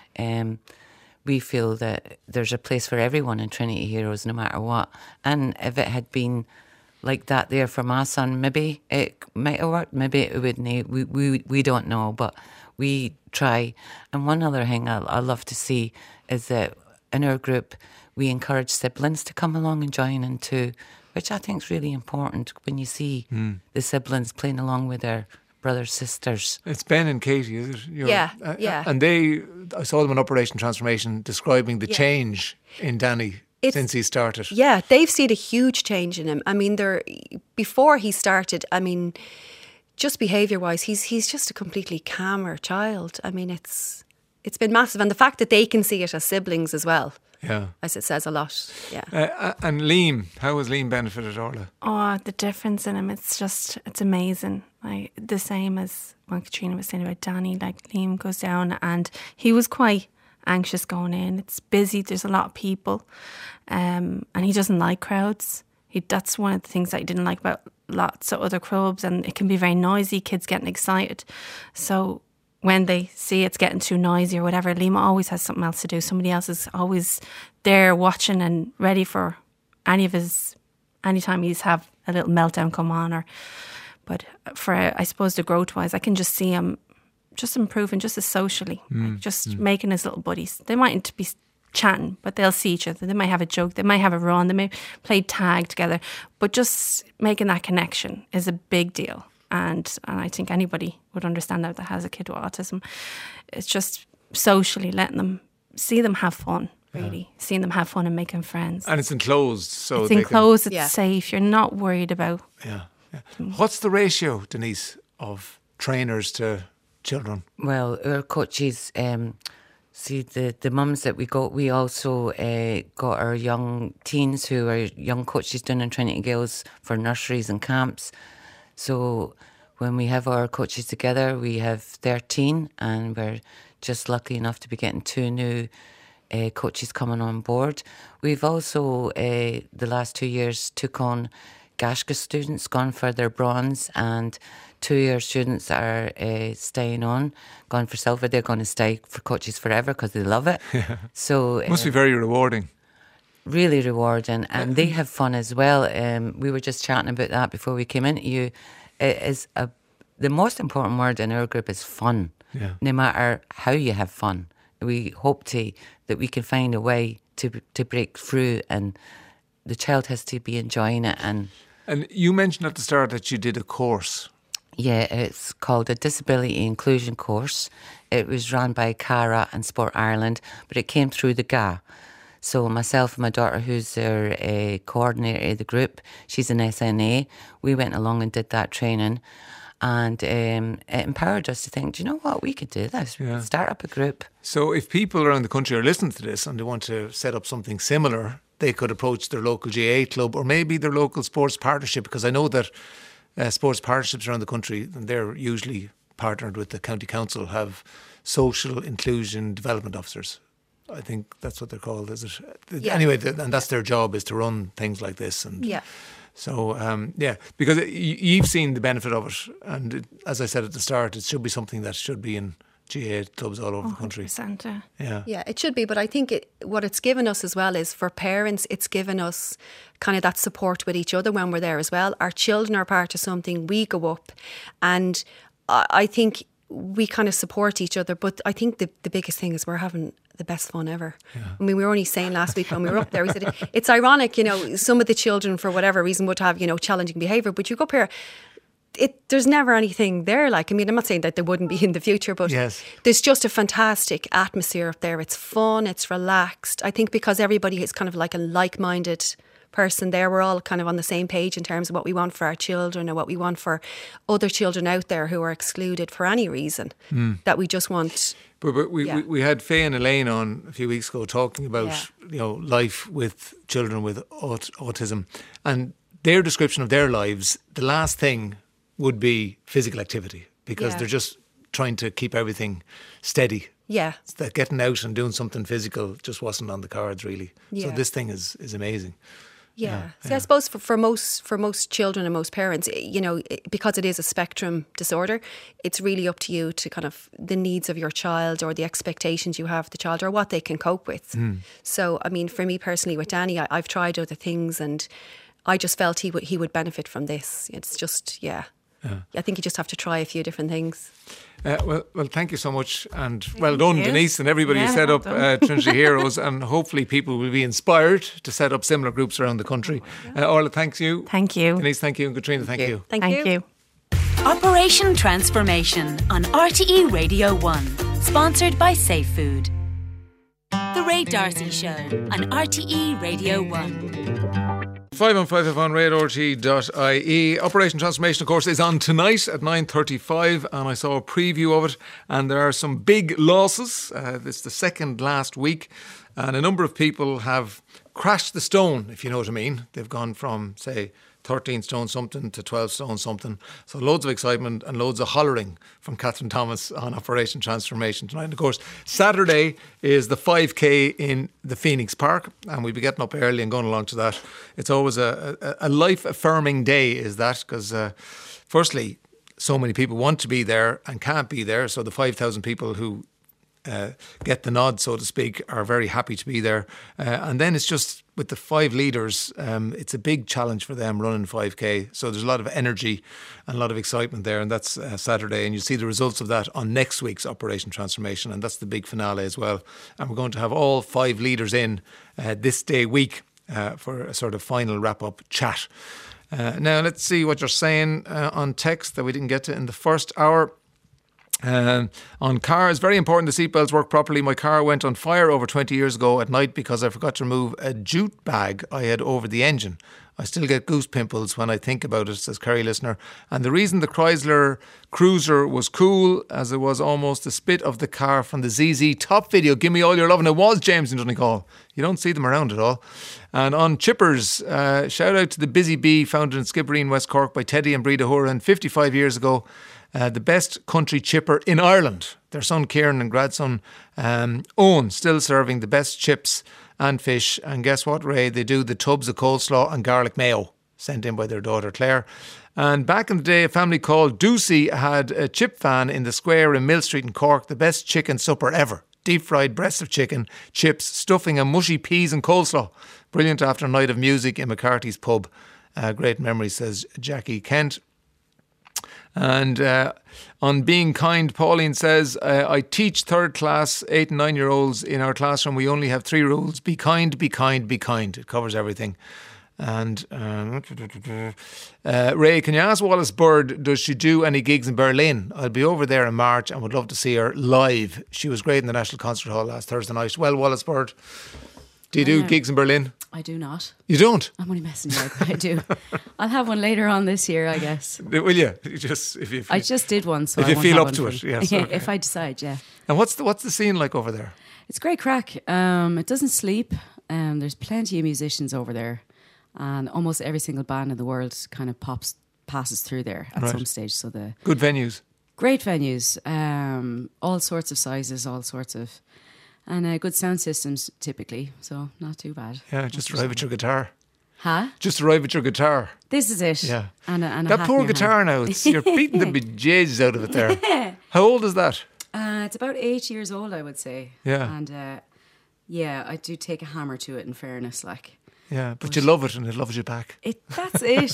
S8: We feel that there's a place for everyone in Trinity Heroes, no matter what. And if it had been like that there for my son, maybe it might have worked, maybe it wouldn't. We don't know, but we try. And one other thing I love to see is that in our group, we encourage siblings to come along and join in too, which I think is really important when you see the siblings playing along with their brothers, sisters.
S2: It's Ben and Katie, is it?
S7: Yeah.
S2: And I saw them in Operation Transformation describing the change in Danny since he started.
S7: Yeah, they've seen a huge change in him. I mean, before he started, I mean, just behaviour-wise, he's just a completely calmer child. I mean, it's been massive. And the fact that they can see it as siblings as well, as it says a lot. Yeah.
S2: And Liam, how has Liam benefited, Orla?
S9: Oh, the difference in him, it's amazing. Like the same as what Katrina was saying about Danny, like Liam goes down and he was quite anxious going in. It's busy, there's a lot of people, and he doesn't like crowds. That's one of the things that he didn't like about lots of other clubs, and it can be very noisy, kids getting excited. So when they see it's getting too noisy or whatever, Liam always has something else to do. Somebody else is always there watching and ready for anytime he's have a little meltdown come on. But for, I suppose, the growth-wise, I can just see him just improving just as socially, making his little buddies. They mightn't be chatting, but they'll see each other. They might have a joke, they might have a run, they may play tag together, but just making that connection is a big deal. And I think anybody would understand that has a kid with autism. It's just socially letting them see them have fun, really. Seeing them have fun and making friends.
S2: And it's enclosed, so
S9: it's enclosed, it's safe. You're not worried about.
S2: Yeah. What's the ratio, Denise, of trainers to children?
S8: Well, our coaches, see the mums that we got, we also got our young teens who are young coaches down in Trinity Girls for nurseries and camps. So when we have our coaches together, we have 13, and we're just lucky enough to be getting 2 new coaches coming on board. We've also, the last 2 years, took on Gashka students, gone for their bronze, and 2-year students are staying on, gone for silver. They're going to stay for coaches forever because they love it. So
S2: it must be very rewarding.
S8: Really rewarding, and they have fun as well. We were just chatting about that before we came into you. The most important word in our group is fun. Yeah. No matter how you have fun, we hope that we can find a way to break through, and the child has to be enjoying it. And
S2: you mentioned at the start that you did a course.
S8: Yeah, it's called a Disability Inclusion Course. It was run by CARA and Sport Ireland, but it came through the GA. So myself and my daughter, who's our coordinator of the group, she's an SNA. We went along and did that training, and it empowered us to think, do you know what, we could do this. Start up a group.
S2: So if people around the country are listening to this and they want to set up something similar, they could approach their local GAA club or maybe their local sports partnership, because I know that sports partnerships around the country, and they're usually partnered with the county council, have social inclusion development officers. I think that's what they're called, is it? Yeah. Anyway, and that's their job, is to run things like this. And so, because you've seen the benefit of it. And as I said at the start, it should be something that should be in GAA clubs all over the country.
S7: Yeah, it should be. But I think what it's given us as well is, for parents, it's given us kind of that support with each other when we're there as well. Our children are part of something, we go up, and I think we kind of support each other. But I think the biggest thing is we're having the best fun ever. Yeah. I mean, we were only saying last week when we were up there, we said, it's ironic, some of the children, for whatever reason, would have, challenging behaviour. But you go up here, there's never anything there. Like, I mean, I'm not saying that there wouldn't be in the future, but there's just a fantastic atmosphere up there. It's fun, it's relaxed. I think because everybody is kind of like a like-minded person there. We're all kind of on the same page in terms of what we want for our children and what we want for other children out there who are excluded for any reason. That we just want.
S2: But we had Faye and Elaine on a few weeks ago talking about life with children with autism, and their description of their lives. The last thing would be physical activity, because they're just trying to keep everything steady. Yeah, that getting out and doing something physical just wasn't on the cards really. So this thing is amazing.
S7: Yeah. See, I suppose for most children and most parents, because it is a spectrum disorder, it's really up to you to kind of the needs of your child or the expectations you have of the child or what they can cope with. So, I mean, for me personally with Danny, I've tried other things and I just felt he would benefit from this. It's just, I think you just have to try a few different things.
S2: Well, thank you so much, and well done, Denise, and everybody who set up Trinity Heroes, and hopefully people will be inspired to set up similar groups around the country. Orla, thanks you.
S9: Thank you.
S2: Denise, thank you, and Katrina, thank you.
S7: Thank you.
S4: Operation Transformation on RTE Radio 1, sponsored by Safe Food. The Ray D'Arcy Show on RTE Radio 1.
S2: 515 RTE.ie. Operation Transformation, of course, is on tonight at 9:35, and I saw a preview of it, and there are some big losses. This is the second last week, and a number of people have crashed the stone, if you know what I mean. They've gone from, say, 13 stone something to 12 stone something. So loads of excitement and loads of hollering from Catherine Thomas on Operation Transformation tonight. And of course, Saturday is the 5K in the Phoenix Park, and we'll be getting up early and going along to that. It's always a life-affirming day, is that, because firstly, so many people want to be there and can't be there. So the 5,000 people who get the nod, so to speak, are very happy to be there. And then it's just with the 5 leaders, it's a big challenge for them running 5K. So there's a lot of energy and a lot of excitement there, and that's Saturday. And you'll see the results of that on next week's Operation Transformation, and that's the big finale as well. And we're going to have all 5 leaders in this day week for a sort of final wrap-up chat. Now, let's see what you're saying on text that we didn't get to in the first hour. On cars, very important the seatbelts work properly. My car went on fire over 20 years ago at night because I forgot to remove a jute bag I had over the engine. I still get goose pimples when I think about it, says Kerry listener. And the reason the Chrysler Cruiser was cool, as it was almost the spit of the car from the ZZ Top video, Give Me All Your Love, and it was James in Donegal. You don't see them around at all. And on chippers, shout out to the Busy Bee, founded in Skibbereen, West Cork by Teddy and Breda Horan 55 years ago. The best country chipper in Ireland. Their son Kieran and grandson Owen still serving the best chips and fish. And guess what, Ray? They do the tubs of coleslaw and garlic mayo, sent in by their daughter Claire. And back in the day, a family called Ducey had a chip van in the square in Mill Street in Cork. The best chicken supper ever. Deep fried breasts of chicken, chips, stuffing and mushy peas and coleslaw. Brilliant after a night of music in McCarthy's pub. Great memory, says Jackie Kent. And on being kind, Pauline says, I teach 3rd class 8 and 9 year olds in our classroom. We only have 3 rules. Be kind, be kind, be kind. It covers everything. And Ray, can you ask Wallace Bird, does she do any gigs in Berlin? I'll be over there in March and would love to see her live. She was great in the National Concert Hall last Thursday night. Well, Wallace Bird, do you do gigs in Berlin?
S3: I do not.
S2: You don't?
S3: I'm only messing you out, but I do. I'll have one later on this year, I guess.
S2: Will you?
S3: I just did one, so
S2: if you feel up to it, yes.
S3: Okay. If I decide, yeah.
S2: And what's the scene like over there?
S3: It's great crack. It doesn't sleep. There's plenty of musicians over there, and almost every single band in the world kind of passes through there at some stage. So the
S2: good venues,
S3: great venues, all sorts of sizes, all sorts of. And good sound systems typically, so not too bad.
S2: Yeah, just arrive at your guitar.
S3: Huh?
S2: Just arrive at your guitar.
S3: This is it.
S2: Yeah.
S3: And
S2: that poor guitar now, you're beating the bejesus out of it there. How old is that?
S3: It's about 8 years old, I would say.
S2: Yeah.
S3: And I do take a hammer to it, in fairness, like.
S2: Yeah, but you love it and it loves you back.
S3: That's it.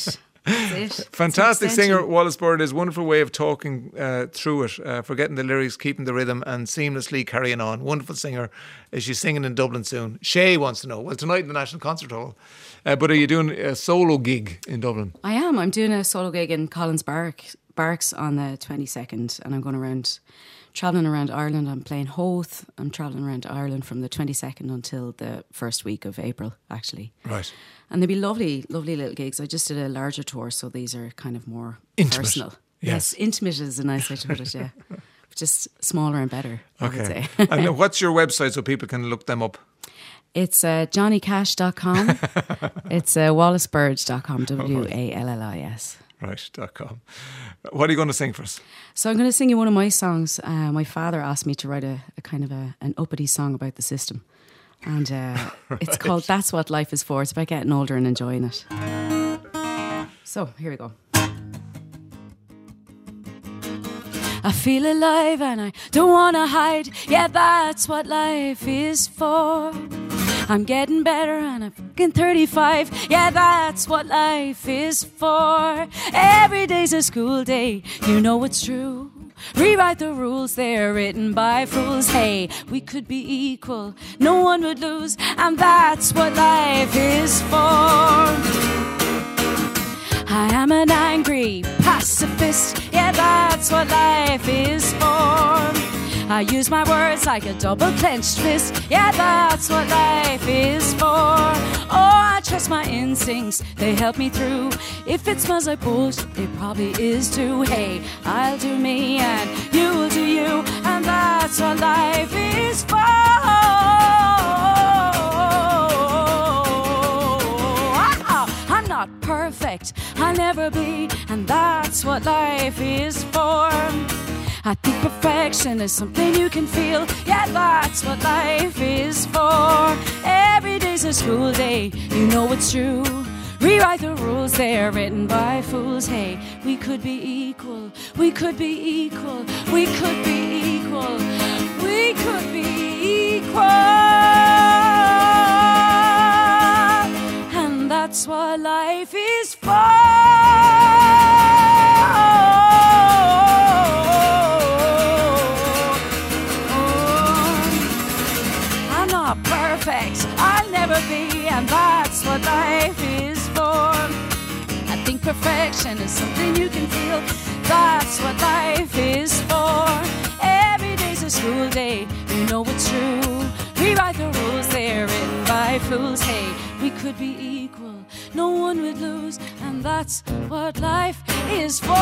S3: That's it.
S2: Fantastic
S3: It's an
S2: singer,
S3: extension.
S2: Wallace Bird. Is a wonderful way of talking through it, forgetting the lyrics, keeping the rhythm, and seamlessly carrying on. Wonderful singer. Is she singing in Dublin soon? Shay wants to know. Well, tonight in the National Concert Hall. But are you doing a solo gig in Dublin?
S3: I am. I'm doing a solo gig in Collins Barracks on the 22nd, and I'm going around, travelling around Ireland. I'm playing Hoth. I'm travelling around Ireland from the 22nd until the first week of April, actually.
S2: Right.
S3: And they'd be lovely, lovely little gigs. I just did a larger tour, so these are kind of more
S2: Intimate.
S3: personal.
S2: Yes.
S3: Intimate is a nice way to put it, yeah. Just smaller and better, I would say.
S2: And what's your website so people can look them up?
S3: It's johnnycash.com. It's wallacebird.com, WALLIS.
S2: Right, .com. What are you going to sing for us?
S3: So I'm going to sing you one of my songs. My father asked me to write a kind of an uppity song about the system. And it's called That's What Life Is For. It's about getting older and enjoying it. So, here we go. I feel alive and I don't want to hide. Yeah, that's what life is for. I'm getting better and I'm fucking 35. Yeah, that's what life is for. Every day's a school day, you know it's true. Rewrite the rules, they're written by fools. Hey, we could be equal, no one would lose. And that's what life is for. I am an angry pacifist. Yeah, that's what life is for. I use my words like a double clenched fist. Yeah, that's what life is for. Oh, I trust my instincts, they help me through. If it smells like bullshit, it probably is too. Hey, I'll do me and you'll do you. And that's what life is for. I'm not perfect, I'll never be. And that's what life is for. I think perfection is something you can feel. Yeah, that's what life is for. Every day's a school day, you know it's true. Rewrite the rules, they're written by fools. Hey, we could be equal, we could be equal, we could be equal, we could be equal. And that's what life is for. Perfect, I'll never be, and that's what life is for. I think perfection is something you can feel. That's what life is for. Every day's a school day, you know it's true. Rewrite the rules, they're written by fools. Hey, we could be equal, no one would lose, and that's what life is for.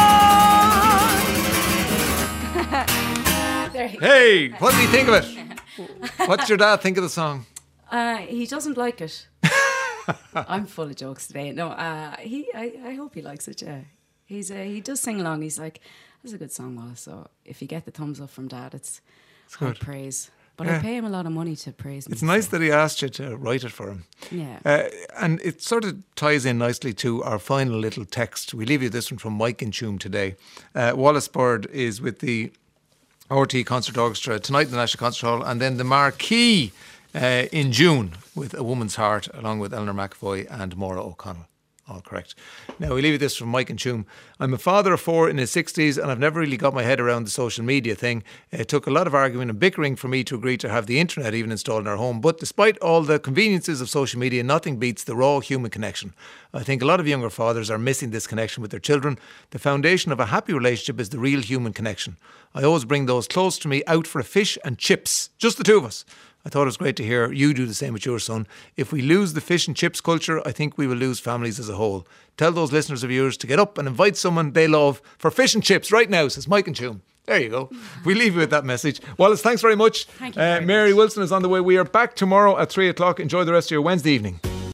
S2: Hey, what do you think of it? What's your dad think of the song?
S3: He doesn't like it. I'm full of jokes today. No, I hope he likes it. Yeah, he does sing along. He's like, "That's a good song, Wallace." So if you get the thumbs up from Dad, it's good praise. But I pay him a lot of money to praise me.
S2: It's nice that he asked you to write it for him.
S3: Yeah,
S2: and it sort of ties in nicely to our final little text. We leave you this one from Mike in Tuam today. Wallace Bird is with the RTE Concert Orchestra tonight in the National Concert Hall, and then the Marquee in June with A Woman's Heart, along with Eleanor McAvoy and Maura O'Connell. All correct. Now, we leave you this from Mike and Tuam. I'm a father of 4 in his 60s, and I've never really got my head around the social media thing. It took a lot of arguing and bickering for me to agree to have the internet even installed in our home. But despite all the conveniences of social media, nothing beats the raw human connection. I think a lot of younger fathers are missing this connection with their children. The foundation of a happy relationship is the real human connection. I always bring those close to me out for a fish and chips, just the two of us. I thought it was great to hear you do the same with your son. If we lose the fish and chips culture, I think we will lose families as a whole. Tell those listeners of yours to get up and invite someone they love for fish and chips right now, says Mike and Tuam. There you go. We leave you with that message. Wallace, thanks very much.
S3: Thank you very
S2: Mary
S3: much.
S2: Wilson is on the way. We are back tomorrow at 3 o'clock. Enjoy the rest of your Wednesday evening.